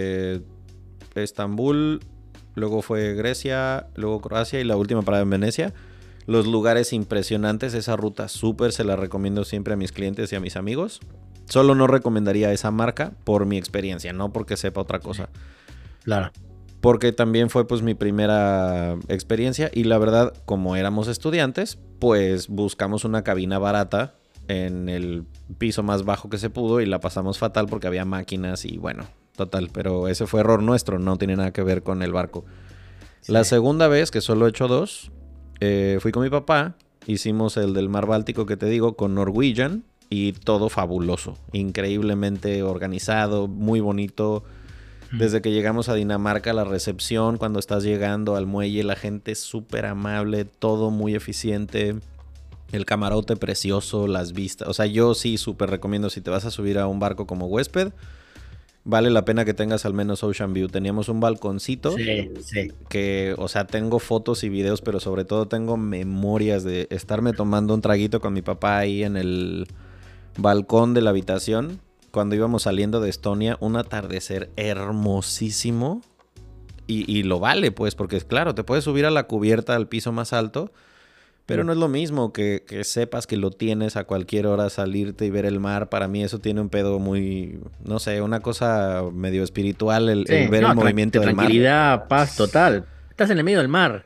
A: Estambul, luego fue Grecia, luego Croacia y la última parada en Venecia. Los lugares impresionantes, esa ruta súper, se la recomiendo siempre a mis clientes y a mis amigos. Solo no recomendaría esa marca por mi experiencia, no porque sepa otra cosa.
B: Claro.
A: Porque también fue pues mi primera experiencia y la verdad, como éramos estudiantes, pues buscamos una cabina barata en el piso más bajo que se pudo y la pasamos fatal porque había máquinas y bueno, total, pero ese fue error nuestro, no tiene nada que ver con el barco. Sí. La segunda vez, que solo he hecho 2, fui con mi papá, hicimos el del Mar Báltico que te digo con Norwegian y todo fabuloso, increíblemente organizado, muy bonito. Desde que llegamos a Dinamarca, la recepción, cuando estás llegando al muelle, la gente es súper amable, todo muy eficiente. El camarote precioso, las vistas. O sea, yo sí súper recomiendo si te vas a subir a un barco como huésped, vale la pena que tengas al menos Ocean View. Teníamos un balconcito que, o sea, tengo fotos y videos, pero sobre todo tengo memorias de estarme tomando un traguito con mi papá ahí en el balcón de la habitación. Cuando íbamos saliendo de Estonia, un atardecer hermosísimo. Y lo vale, pues, porque claro, te puedes subir a la cubierta al piso más alto, pero no es lo mismo que sepas que lo tienes a cualquier hora, salirte y ver el mar. Para mí eso tiene un pedo muy, no sé, una cosa medio espiritual, el ver el movimiento del mar.
B: Tranquilidad, paz total. Estás en el medio del mar.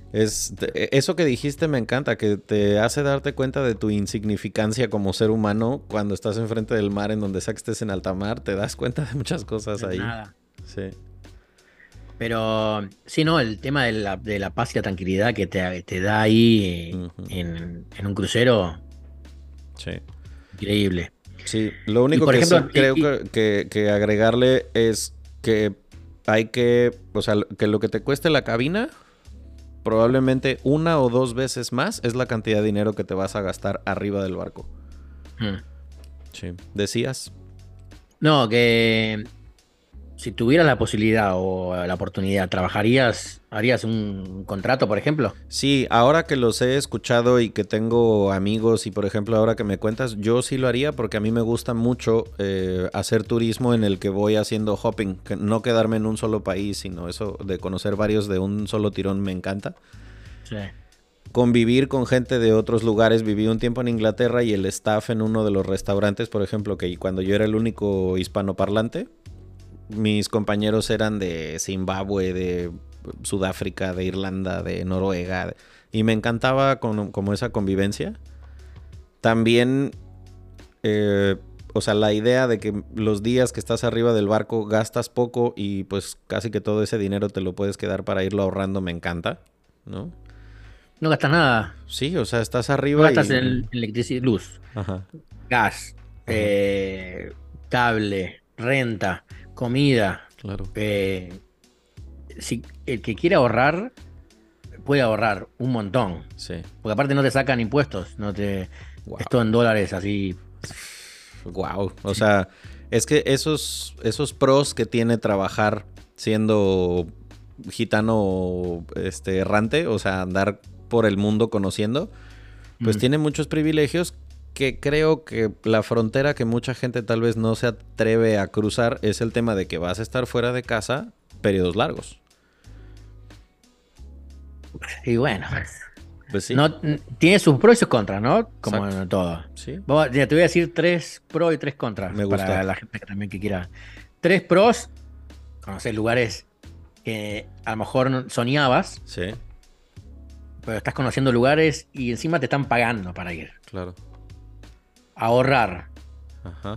A: Eso que dijiste me encanta, que te hace darte cuenta de tu insignificancia como ser humano cuando estás enfrente del mar, en donde sea que estés en alta mar, te das cuenta de muchas cosas ahí.
B: Nada.
A: Sí.
B: Pero sí, no, el tema de la paz y la tranquilidad que te da ahí en un crucero,
A: sí,
B: increíble.
A: Sí, lo único que ejemplo, sí creo que agregarle es que hay que, o sea, que lo que te cueste la cabina, probablemente 1 o 2 veces más es la cantidad de dinero que te vas a gastar arriba del barco. Sí. ¿Decías?
B: No, que si tuvieras la posibilidad o la oportunidad, harías un contrato, por ejemplo?
A: Sí, ahora que los he escuchado y que tengo amigos y por ejemplo ahora que me cuentas, yo sí lo haría porque a mí me gusta mucho hacer turismo en el que voy haciendo hopping, que no quedarme en un solo país, sino eso de conocer varios de un solo tirón me encanta.
B: Sí.
A: Convivir con gente de otros lugares. Viví un tiempo en Inglaterra y el staff en uno de los restaurantes, por ejemplo, que cuando yo era el único hispanoparlante, mis compañeros eran de Zimbabue, de Sudáfrica, de Irlanda, de Noruega, y me encantaba como esa convivencia. También, o sea, la idea de que los días que estás arriba del barco gastas poco y pues casi que todo ese dinero te lo puedes quedar para irlo ahorrando, me encanta, ¿no?
B: No gastas nada.
A: Sí, o sea, estás
B: No
A: arriba
B: gastas
A: y...
B: en electricidad, luz,
A: Ajá.
B: gas,
A: Ajá.
B: cable, renta, comida.
A: Claro.
B: Si el que quiere ahorrar, puede ahorrar un montón.
A: Sí.
B: Porque aparte no te sacan impuestos.
A: Wow.
B: Es todo en dólares, así.
A: Wow. O
B: Sí.
A: sea, es que esos pros que tiene trabajar siendo gitano errante, o sea, andar por el mundo conociendo, pues tiene muchos privilegios que creo que la frontera que mucha gente tal vez no se atreve a cruzar es el tema de que vas a estar fuera de casa periodos largos.
B: Y bueno,
A: Pues sí.
B: no, tiene sus pros y sus contras, ¿no? Como
A: Exacto.
B: en todo.
A: Sí.
B: Ya te voy a decir 3 pros y 3 contras.
A: Me gusta.
B: Para la gente que también que quiera. 3 pros: conocer lugares que a lo mejor no soñabas,
A: Sí,
B: pero estás conociendo lugares y encima te están pagando para ir.
A: claro.
B: Ahorrar.
A: Ajá.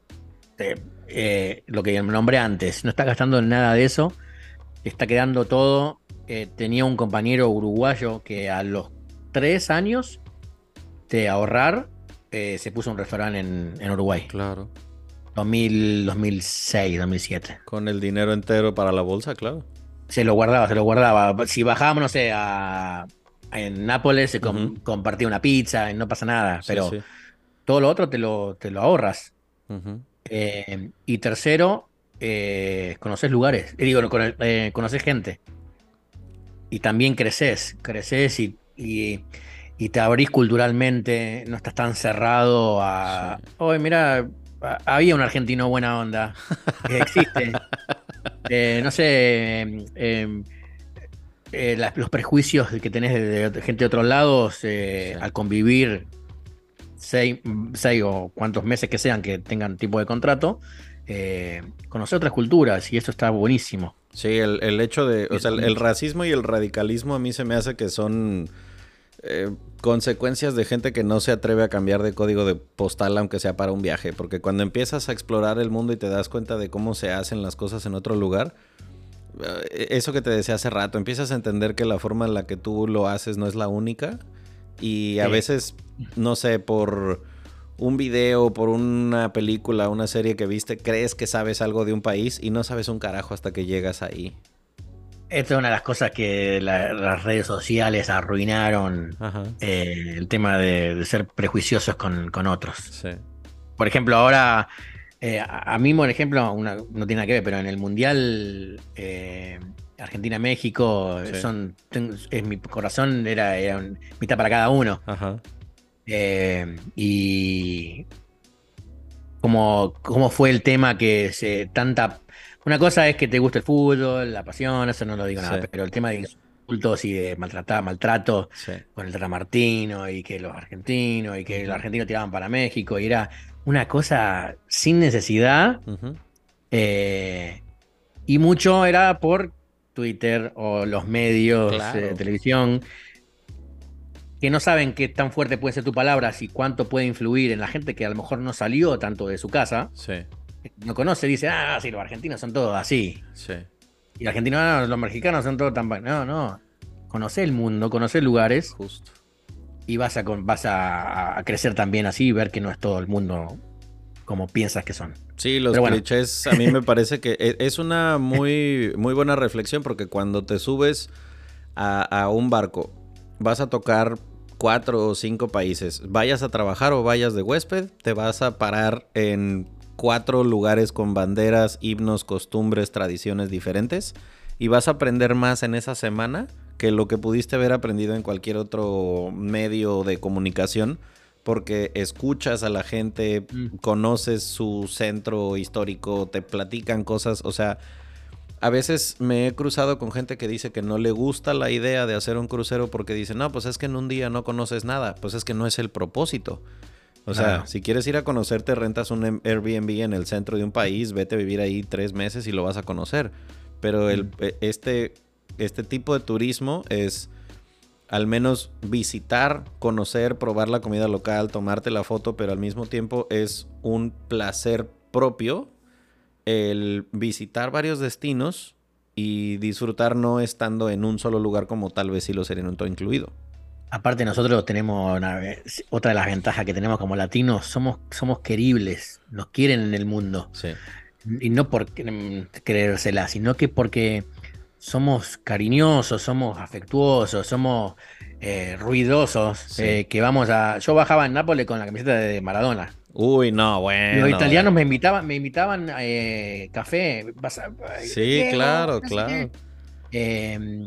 B: Lo que nombré antes, no estás gastando en nada de eso, te está quedando todo. Tenía un compañero uruguayo que a los 3 años de ahorrar se puso un restaurante en Uruguay.
A: Claro.
B: 2006, 2007.
A: Con el dinero entero para la bolsa, claro.
B: Se lo guardaba. Si bajábamos, no sé, en Nápoles se compartía una pizza y no pasa nada,
A: Sí,
B: pero
A: sí.
B: todo lo otro te lo ahorras.
A: Ujú.
B: Y tercero, conoces lugares. Conoces gente. Y también creces y te abrís culturalmente, no estás tan cerrado a...
A: Sí.
B: Oye, mira, había un argentino buena onda, existe. No sé, los prejuicios que tenés de gente de otros lados,
A: Sí.
B: al convivir 6 o cuantos meses que sean que tengan tipo de contrato, conocer otras culturas y eso está buenísimo.
A: Sí, el hecho de, o sea, el racismo y el radicalismo a mí se me hace que son consecuencias de gente que no se atreve a cambiar de código de postal aunque sea para un viaje, porque cuando empiezas a explorar el mundo y te das cuenta de cómo se hacen las cosas en otro lugar, eso que te decía hace rato, empiezas a entender que la forma en la que tú lo haces no es la única y a veces, no sé, por un video, por una película, una serie que viste, crees que sabes algo de un país y no sabes un carajo hasta que llegas ahí.
B: Esta es una de las cosas que las redes sociales arruinaron,
A: Ajá.
B: el tema de ser prejuiciosos con otros.
A: Sí.
B: Por ejemplo, ahora, a mí, por ejemplo, no tiene nada que ver, pero en el Mundial Argentina-México,
A: Sí.
B: mi corazón era mitad para cada uno.
A: Ajá.
B: Y cómo fue el tema tanta... Una cosa es que te gusta el fútbol, la pasión, eso no lo digo nada,
A: Sí.
B: pero el tema de insultos y de maltrato
A: Sí.
B: con el Tata Martino y que los argentinos y que los argentinos tiraban para México y era una cosa sin necesidad,
A: Ujú.
B: y mucho era por Twitter o los medios de
A: Claro.
B: televisión que no saben qué tan fuerte puede ser tu palabra, y cuánto puede influir en la gente que a lo mejor no salió tanto de su casa,
A: Sí.
B: no conoce, dice, sí, los argentinos son todos así.
A: Sí.
B: Y los argentinos, los mexicanos son todos tan... No. Conocé el mundo, conocé lugares
A: Justo.
B: y vas a crecer también así y ver que no es todo el mundo como piensas que son.
A: Sí, los
B: Pero bueno.
A: clichés a mí me parece que es una muy, muy buena reflexión porque cuando te subes a un barco, vas a tocar 4 o 5 países, vayas a trabajar o vayas de huésped, te vas a parar en 4 lugares con banderas, himnos, costumbres, tradiciones diferentes y vas a aprender más en esa semana que lo que pudiste haber aprendido en cualquier otro medio de comunicación, porque escuchas a la gente, conoces su centro histórico, te platican cosas, o sea, a veces me he cruzado con gente que dice que no le gusta la idea de hacer un crucero porque dice, no, pues es que en un día no conoces nada, pues es que no es el propósito. O sea, si quieres ir a conocer, te rentas un Airbnb en el centro de un país, vete a vivir ahí 3 meses y lo vas a conocer. Pero este tipo de turismo es al menos visitar, conocer, probar la comida local, tomarte la foto, pero al mismo tiempo es un placer propio el visitar varios destinos y disfrutar no estando en un solo lugar como tal vez sí lo sería en un todo incluido.
B: Aparte nosotros tenemos otra de las ventajas que tenemos como latinos, somos queribles, nos quieren en el mundo.
A: Sí.
B: Y no por creérsela, sino que porque somos cariñosos, somos afectuosos, somos ruidosos,
A: Sí.
B: que vamos a... Yo bajaba en Nápoles con la camiseta de Maradona.
A: Uy, no,
B: Los
A: bueno.
B: italianos me invitaban café,
A: Sí,
B: Diego,
A: claro,
B: no sé
A: claro.
B: qué. Eh,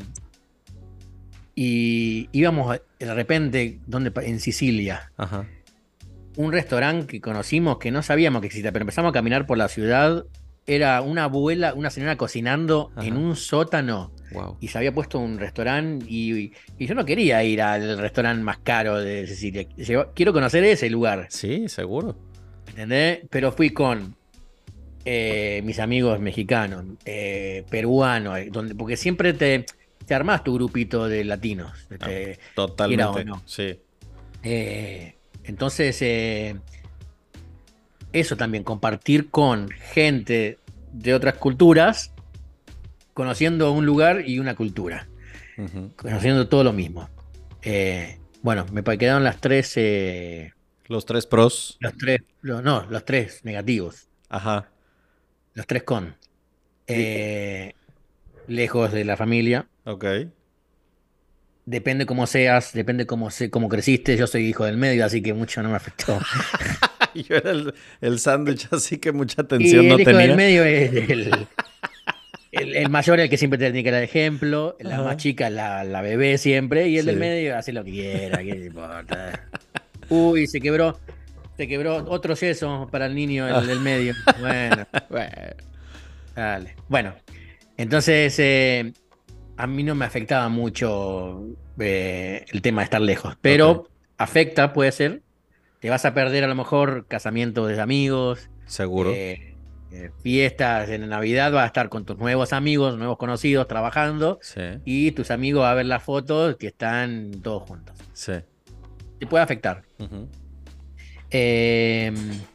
B: y íbamos de repente, en Sicilia,
A: Ajá.
B: un restaurante que conocimos que no sabíamos que existía, pero empezamos a caminar por la ciudad. Era una abuela, una señora cocinando en
A: Ajá.
B: un sótano
A: Wow.
B: y se había puesto un restaurante y yo no quería ir al restaurante más caro de Sicilia. Quiero conocer ese lugar,
A: Sí, seguro.
B: ¿entendés? Pero fui con mis amigos mexicanos, peruanos, porque siempre te armás tu grupito de latinos, quiera o
A: Totalmente.
B: no.
A: Sí.
B: Entonces, eso también, compartir con gente de otras culturas, conociendo un lugar y una cultura,
A: Ujú.
B: conociendo todo lo mismo. Bueno, me quedaron las tres,
A: Los 3 pros.
B: no, los tres negativos,
A: Ajá.
B: los tres con.
A: Di-
B: Eh, Lejos de la familia,
A: Ok.
B: depende cómo seas, depende cómo creciste, yo soy hijo del medio, así que mucho no me afectó.
A: Yo era el sándwich, así que mucha atención
B: Y el
A: no
B: hijo del
A: tenía.
B: medio es el mayor, el que siempre tiene que dar ejemplo, la más
A: Ajá.
B: chica, la bebé siempre, y el del
A: Sí.
B: medio hace lo que quiera, ¿qué le importa? Uy, se quebró otro yeso para el niño, el del medio. Bueno,
A: Bueno.
B: dale. Bueno, entonces a mí no me afectaba mucho el tema de estar lejos,
A: Ok.
B: pero afecta, puede ser. Te vas a perder a lo mejor casamientos de amigos,
A: Seguro.
B: fiestas en Navidad, vas a estar con tus nuevos amigos, nuevos conocidos, trabajando,
A: Sí.
B: y tus amigos van a ver las fotos que están todos juntos.
A: Sí.
B: Te puede afectar.
A: Ujú.
B: Eh,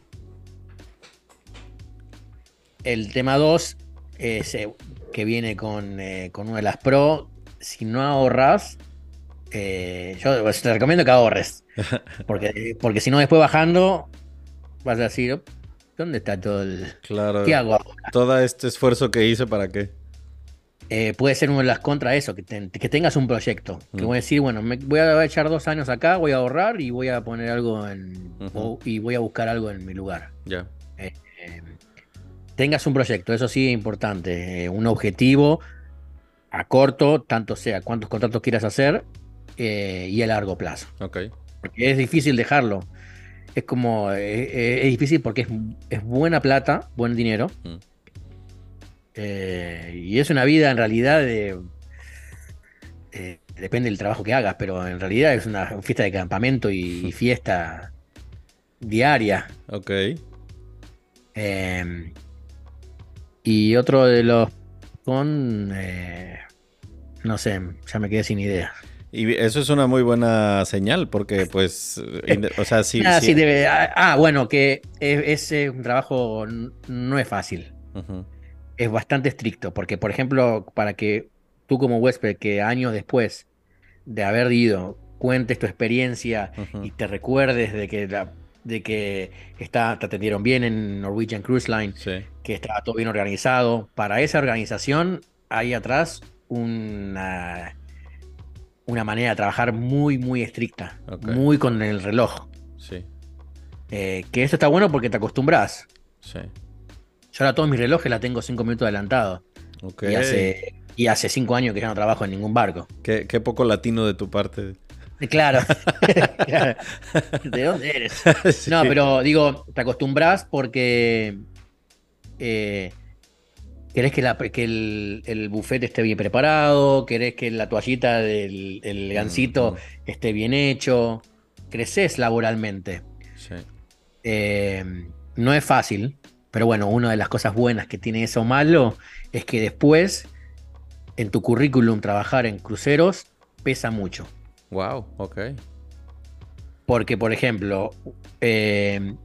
B: el tema 2 es que viene con una de las pro. Si no ahorras, yo te recomiendo que ahorres. Porque si no, después bajando, vas a decir, ¿dónde está todo el... ¿Qué
A: Claro.
B: hago ahora?
A: Todo este esfuerzo que hice, ¿para qué?
B: Puede ser una de las contras de eso, que tengas un proyecto. Que
A: Mm.
B: voy a decir, bueno, voy a echar 2 años acá, voy a ahorrar y voy a poner algo
A: Ujú.
B: y voy a buscar algo en mi lugar.
A: Ya.
B: Eh, eh, Tengas un proyecto, eso sí es importante. Un objetivo a corto, tanto sea cuántos contratos quieras hacer, y a largo plazo.
A: Ok.
B: Porque es difícil dejarlo. Es como, es difícil porque es buena plata, buen dinero.
A: Mm.
B: Y es una vida en realidad depende del trabajo que hagas, pero en realidad es una fiesta de campamento y fiesta diaria.
A: Ok.
B: Eh, y otro de los no sé, ya me quedé sin idea.
A: Y eso es una muy buena señal porque, pues, o sea, sí,
B: Nada,
A: sí.
B: sí, bueno, que ese un trabajo no es fácil,
A: Ujú.
B: es bastante estricto, porque por ejemplo, para que tú como huésped, que años después de haber ido, cuentes tu experiencia
A: Ujú.
B: y te recuerdes de que te atendieron bien en Norwegian Cruise Line,
A: Sí.
B: que estaba todo bien organizado. Para esa organización hay atrás una manera de trabajar muy, muy estricta,
A: Ok.
B: muy con el reloj.
A: Sí,
B: Que eso está bueno porque te acostumbras.
A: sí.
B: Yo ahora todos mis relojes la tengo 5 minutos adelantado.
A: Ok.
B: Y hace 5 años que ya no trabajo en ningún barco.
A: Qué poco latino de tu parte.
B: Claro. Claro. ¿De dónde eres? No,
A: Sí.
B: pero digo, te acostumbras porque eh, querés que el buffet esté bien preparado, querés que la toallita del el gansito
A: Ujú.
B: esté bien hecho, creces laboralmente.
A: Sí.
B: Eh, no es fácil, pero bueno, una de las cosas buenas que tiene eso malo es que después en tu currículum trabajar en cruceros pesa mucho.
A: Wow, ok.
B: Porque, por ejemplo, eh,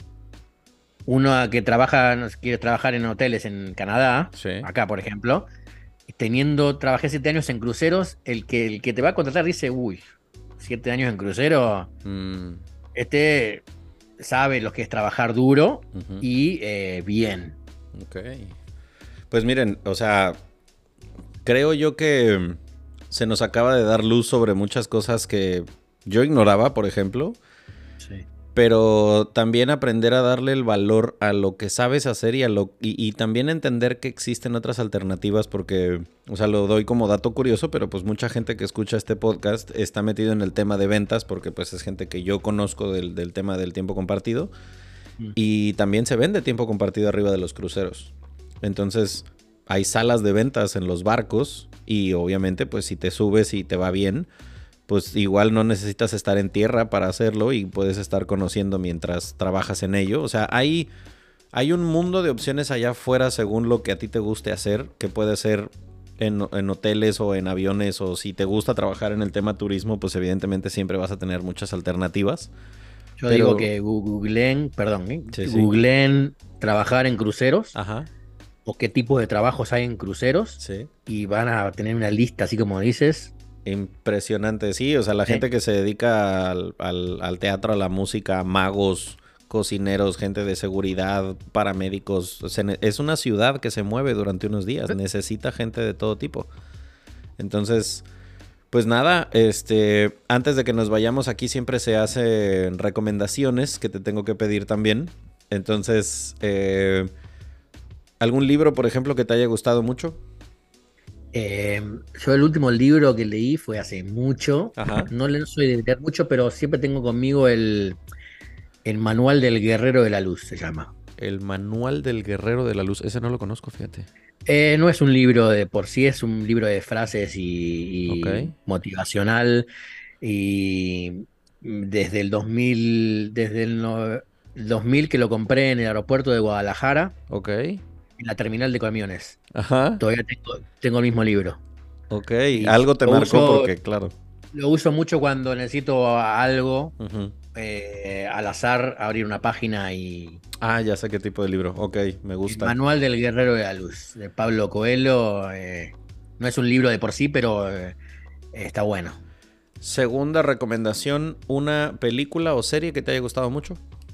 B: uno que trabaja, quiere trabajar en hoteles en Canadá,
A: Sí.
B: acá, por ejemplo, trabajé 7 años en cruceros, el que te va a contratar dice, uy, 7 años en crucero,
A: Mm,
B: este sabe lo que es trabajar duro
A: ujú.
B: y bien.
A: Ok. Pues miren, o sea, creo yo que se nos acaba de dar luz sobre muchas cosas que yo ignoraba, por ejemplo,
B: Sí.
A: pero también aprender a darle el valor a lo que sabes hacer y también entender que existen otras alternativas porque, o sea, lo doy como dato curioso, pero pues mucha gente que escucha este podcast está metido en el tema de ventas porque pues es gente que yo conozco del tema del tiempo compartido
B: Mm.
A: y también se vende tiempo compartido arriba de los cruceros. Entonces, hay salas de ventas en los barcos y obviamente pues si te subes y te va bien, pues igual no necesitas estar en tierra para hacerlo y puedes estar conociendo mientras trabajas en ello. O sea, hay un mundo de opciones allá afuera según lo que a ti te guste hacer, que puede ser en hoteles o en aviones, o si te gusta trabajar en el tema turismo, pues evidentemente siempre vas a tener muchas alternativas.
B: Yo digo
A: Pero,
B: que googleen, perdón,
A: sí, sí.
B: googleen trabajar en cruceros
A: Ajá,
B: o qué tipo de trabajos hay en cruceros
A: sí.
B: y van a tener una lista, así como dices.
A: Impresionante, sí, o sea, la
B: Sí.
A: gente que se dedica al teatro, a la música, magos, cocineros, gente de seguridad, paramédicos, es una ciudad que se mueve durante unos días, necesita gente de todo tipo. Entonces, pues nada, antes de que nos vayamos aquí siempre se hacen recomendaciones que te tengo que pedir también. Entonces, ¿algún libro, por ejemplo, que te haya gustado mucho?
B: Eh, yo el último libro que leí fue hace mucho.
A: Ajá.
B: No soy de leer mucho, pero siempre tengo conmigo el Manual del Guerrero de la Luz, se llama.
A: El Manual del Guerrero de la Luz, ese no lo conozco, fíjate.
B: No es un libro de por sí, es un libro de frases
A: Ok,
B: y motivacional. Y desde el 2000, el 2000 que lo compré en el aeropuerto de Guadalajara,
A: ok.
B: en la terminal de camiones.
A: Ajá,
B: Todavía tengo el mismo libro.
A: ok.
B: Y
A: Algo te
B: lo
A: marcó
B: uso,
A: porque, claro.
B: lo uso mucho cuando necesito algo,
A: Ujú.
B: al azar, abrir una página y
A: Ah, ya sé qué tipo de libro. Ok, me
B: el
A: gusta.
B: Manual del Guerrero de la Luz, de Pablo Coelho. No es un libro de por sí, pero está bueno.
A: Segunda recomendación, una película o serie que te haya gustado mucho.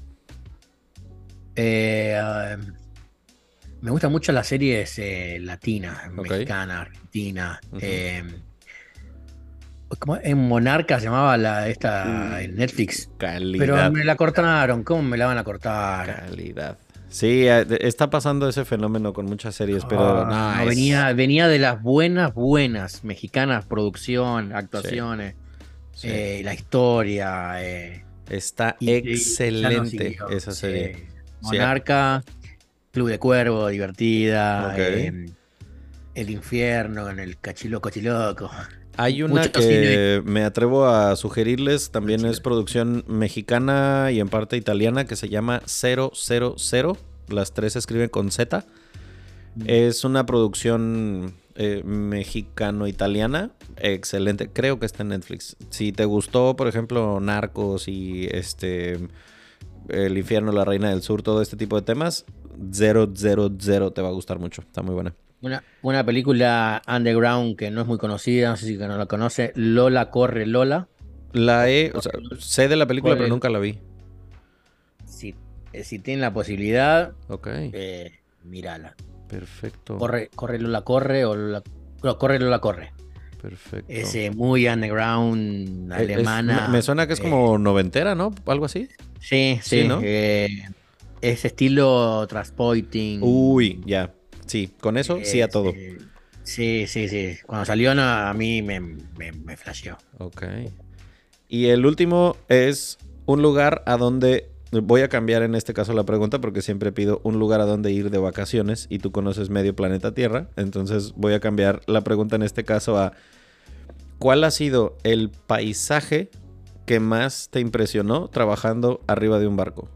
B: Eh, Me gustan mucho las series latinas,
A: Ok.
B: mexicana, argentina.
A: Ujú.
B: ¿Cómo? En Monarca se llamaba esta en Netflix. Pero
A: Calidad,
B: me la cortaron. ¿Cómo me la van a cortar?
A: calidad. Sí, está pasando ese fenómeno con muchas series, pero
B: Ah,
A: no,
B: no, venía de las buenas, buenas mexicanas, producción,
A: Sí,
B: actuaciones,
A: sí.
B: la historia,
A: Está
B: y ya no
A: excelente
B: siguió.
A: esa
B: Sí.
A: serie. Sí,
B: Monarca, Club de Cuervo, divertida,
A: ok.
B: El infierno en el Cochiloco.
A: Hay una
B: Mucho cine.
A: que me atrevo a sugerirles, también es
B: Chile.
A: producción mexicana y en parte italiana, que se llama 000. Las tres se escriben con Z.
B: Mm.
A: Es una producción mexicano-italiana. Excelente. Creo que está en Netflix. Si te gustó, por ejemplo, Narcos y El infierno, la reina del sur, todo este tipo de temas, 000 te va a gustar mucho. Está muy buena.
B: Una película underground que no es muy conocida, no sé si que no la conoce, Lola corre Lola.
A: O sea,
B: Corre Lola.
A: sé de la película, pero
B: Corre,
A: nunca la vi.
B: si, si tienen la posibilidad,
A: Ok,
B: mírala.
A: perfecto.
B: Corre Lola corre o no, corre Lola corre.
A: Perfecto.
B: Es muy underground, alemana.
A: Me suena que es como noventera, ¿no? Algo así.
B: Sí,
A: Sí,
B: sí.
A: ¿no?
B: Es estilo Transpoiting.
A: Uy, ya. Sí, con eso sí a todo.
B: Sí, sí, sí. Cuando salió a mí me flasheó.
A: Ok. Y el último es un lugar a donde... Voy a cambiar en este caso la pregunta porque siempre pido un lugar a donde ir de vacaciones y tú conoces medio planeta Tierra. Entonces voy a cambiar la pregunta en este caso a... ¿Cuál ha sido el paisaje que más te impresionó trabajando arriba de un barco?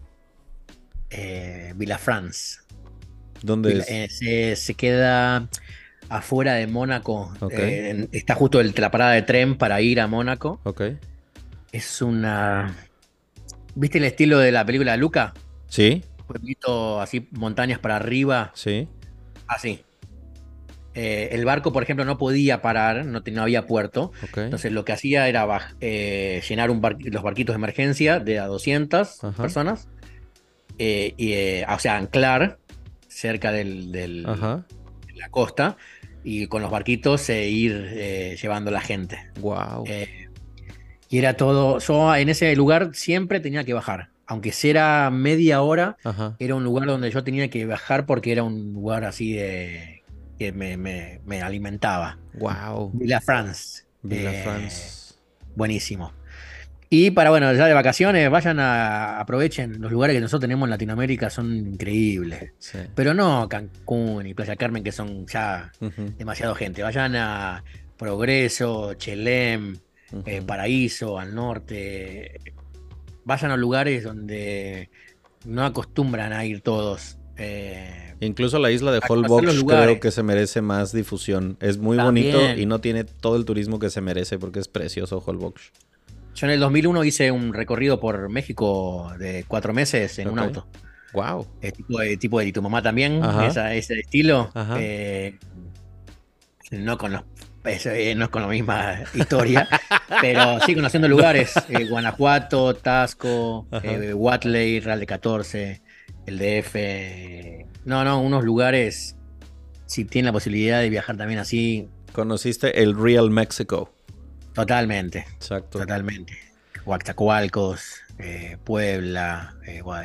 B: Villafrance.
A: ¿Dónde es?
B: Se queda afuera de Mónaco.
A: Ok.
B: Está justo la parada de tren para ir a Mónaco.
A: Ok.
B: Es una... ¿Viste el estilo de la película Luca?
A: Sí,
B: Pueblito así, montañas para arriba.
A: sí.
B: Así. El barco, por ejemplo, no podía parar, no había puerto.
A: Ok.
B: Entonces lo que hacía era llenar los barquitos de emergencia de a 200
A: Ajá.
B: personas. O sea, anclar cerca
A: Ajá.
B: de la costa y con los barquitos ir llevando a la gente.
A: Wow.
B: Y era todo, yo en ese lugar siempre tenía que bajar, aunque sea media hora,
A: Ajá.
B: era un lugar donde yo tenía que bajar porque era un lugar así que me alimentaba.
A: Wow.
B: Villafrance,
A: Villafrance.
B: buenísimo. Y bueno, ya de vacaciones, aprovechen los lugares que nosotros tenemos en Latinoamérica, son increíbles.
A: Sí.
B: Pero no Cancún y Playa Carmen, que son ya
A: Ujú.
B: demasiado gente. Vayan a Progreso, Chelem,
A: Ujú.
B: Paraíso, al norte. Vayan a lugares donde no acostumbran a ir todos.
A: Incluso la isla de
B: A conocer los
A: Holbox creo
B: lugares.
A: que se merece más difusión. Es muy bonito y
B: También.
A: no tiene todo el turismo que se merece porque es precioso Holbox.
B: Yo en el 2001 hice un recorrido por México de 4 meses en un
A: Ok.
B: auto.
A: Wow.
B: Tipo de tu mamá también,
A: Ajá.
B: ese estilo.
A: Ajá.
B: No con no es con la misma historia, pero sí conociendo lugares. Guanajuato, Tasco,
A: Ajá.
B: Huatley, Real de 14, el DF. No, unos lugares, si tienen la posibilidad de viajar también así,
A: Conociste el Real Mexico.
B: totalmente,
A: Exacto.
B: totalmente. Coatzacoalcos, Puebla,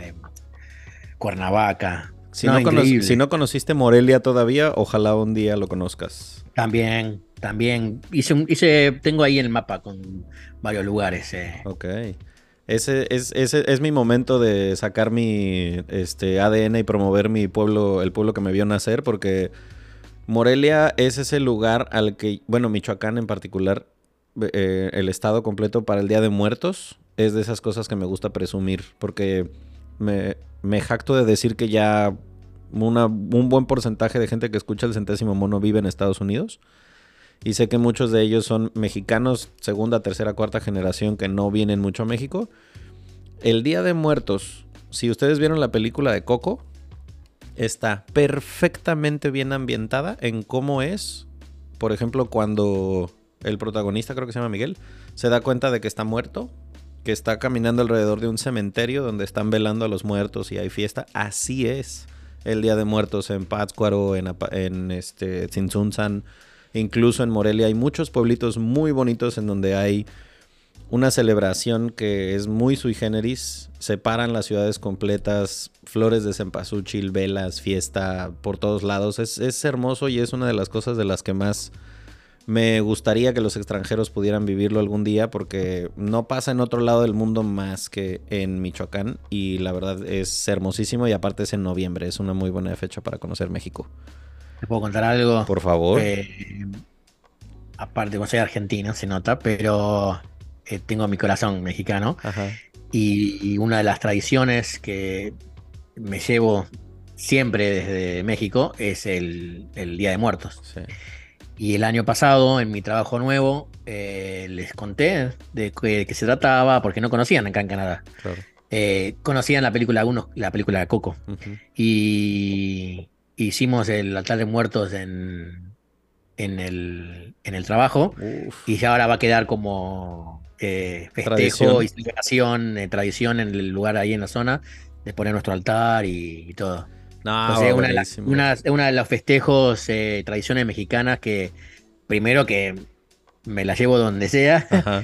B: Cuernavaca.
A: Si
B: No,
A: si
B: increíble.
A: no conociste Morelia todavía, ojalá un día lo conozcas.
B: También. Tengo ahí el mapa con varios lugares.
A: Ok. Ese es mi momento de sacar mi ADN y promover mi pueblo, el pueblo que me vio nacer, porque Morelia es ese lugar al que, bueno, Michoacán en particular, el estado completo para el Día de Muertos, es de esas cosas que me gusta presumir, porque me jacto de decir que ya un buen porcentaje de gente que escucha el Centésimo Mono vive en Estados Unidos. Y sé que muchos de ellos son mexicanos, segunda, tercera, cuarta generación que no vienen mucho a México. El Día de Muertos, si ustedes vieron la película de Coco, está perfectamente bien ambientada en cómo es, por ejemplo, cuando el protagonista, creo que se llama Miguel, se da cuenta de que está muerto, que está caminando alrededor de un cementerio donde están velando a los muertos y hay fiesta. Así es el Día de Muertos en Pátzcuaro, en Tzintzuntzan. Incluso en Morelia hay muchos pueblitos muy bonitos en donde hay una celebración que es muy sui generis. Separan las ciudades completas, flores de cempasúchil, velas, fiesta por todos lados. Es hermoso y es una de las cosas de las que más me gustaría que los extranjeros pudieran vivirlo algún día, porque no pasa en otro lado del mundo más que en Michoacán y la verdad es hermosísimo y aparte es en noviembre. Es una muy buena fecha para conocer México.
B: ¿Te puedo contar algo?
A: Por favor.
B: Aparte, como soy argentino, se nota, pero tengo mi corazón mexicano.
A: Ajá.
B: Y una de las tradiciones que me llevo siempre desde México es el Día de Muertos.
A: Sí.
B: Y el año pasado, en mi trabajo nuevo, les conté de qué se trataba, porque no conocían acá en Canadá.
A: Claro.
B: Conocían la película Coco.
A: Uh-huh.
B: Y hicimos el altar de muertos en el trabajo.
A: Uf.
B: Y ya ahora va a quedar como festejo
A: Tradición.
B: y celebración, tradición en el lugar ahí en la zona, de poner nuestro altar y todo.
A: No,
B: Entonces,
A: va buenísimo.
B: una de los festejos, tradiciones mexicanas que, primero que me la llevo donde sea
A: Ajá,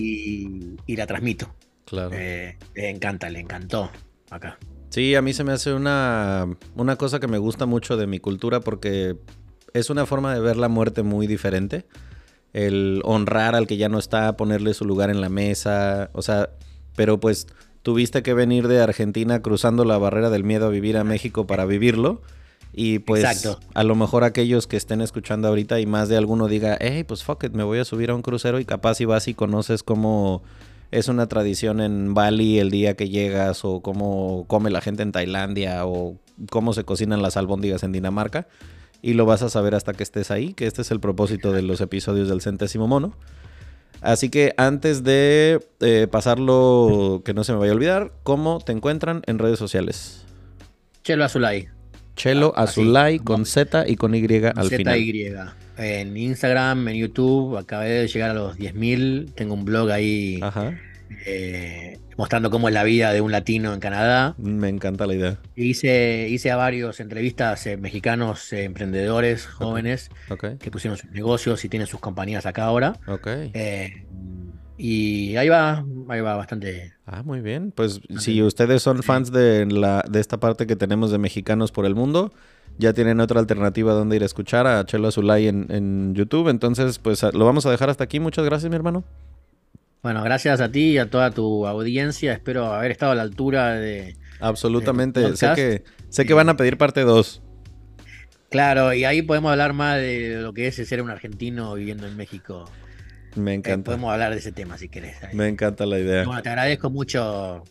B: y la transmito.
A: claro.
B: Le encantó acá.
A: Sí, a mí se me hace una cosa que me gusta mucho de mi cultura porque es una forma de ver la muerte muy diferente. El honrar al que ya no está, ponerle su lugar en la mesa, o sea, pero pues tuviste que venir de Argentina cruzando la barrera del miedo a vivir a México para vivirlo. Y pues
B: Exacto.
A: a lo mejor aquellos que estén escuchando ahorita y más de alguno diga, hey, pues fuck it, me voy a subir a un crucero y capaz y vas y conoces cómo es una tradición en Bali el día que llegas o cómo come la gente en Tailandia o cómo se cocinan las albóndigas en Dinamarca. Y lo vas a saber hasta que estés ahí, que este es el propósito de los episodios del Centésimo Mono. Así que antes de pasarlo, que no se me vaya a olvidar, ¿cómo te encuentran en redes sociales?
B: Chelo Azulay.
A: Chelo
B: Así.
A: Azulay con Z y con Y al final.
B: ZY. En Instagram, en YouTube, acabé de llegar a los 10.000. Tengo un blog ahí
A: Ajá,
B: mostrando cómo es la vida de un latino en Canadá.
A: me encanta la idea.
B: Hice a varios entrevistas mexicanos, emprendedores
A: Ok,
B: jóvenes
A: ok,
B: que pusieron sus negocios y tienen sus compañías acá ahora.
A: ok.
B: Eh, y ahí va bastante,
A: Ah, muy bien. Pues
B: bastante
A: si
B: bien.
A: ustedes son
B: Sí.
A: fans de esta parte que tenemos de mexicanos por el mundo, ya tienen otra alternativa donde ir a escuchar a Chelo Azulay en YouTube. Entonces, pues lo vamos a dejar hasta aquí. Muchas gracias, mi hermano.
B: Bueno, gracias a ti y a toda tu audiencia. Espero haber estado a la altura de tu
A: Absolutamente.
B: podcast.
A: Sé que van a pedir parte 2.
B: Claro, y ahí podemos hablar más de lo que es ser un argentino viviendo en México.
A: Me encanta.
B: Podemos hablar de ese tema si querés.
A: Me encanta la
B: Y
A: idea.
B: bueno, te agradezco mucho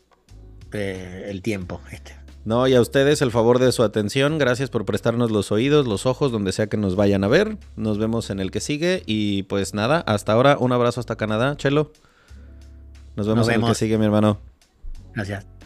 B: el tiempo.
A: No, y a ustedes el favor de su atención. Gracias por prestarnos los oídos, los ojos, donde sea que nos vayan a ver. Nos vemos en el que sigue. Y pues nada, hasta ahora, un abrazo hasta Canadá, Chelo. Nos
B: Nos
A: vemos en el que
B: vemos.
A: sigue, mi hermano.
B: Gracias.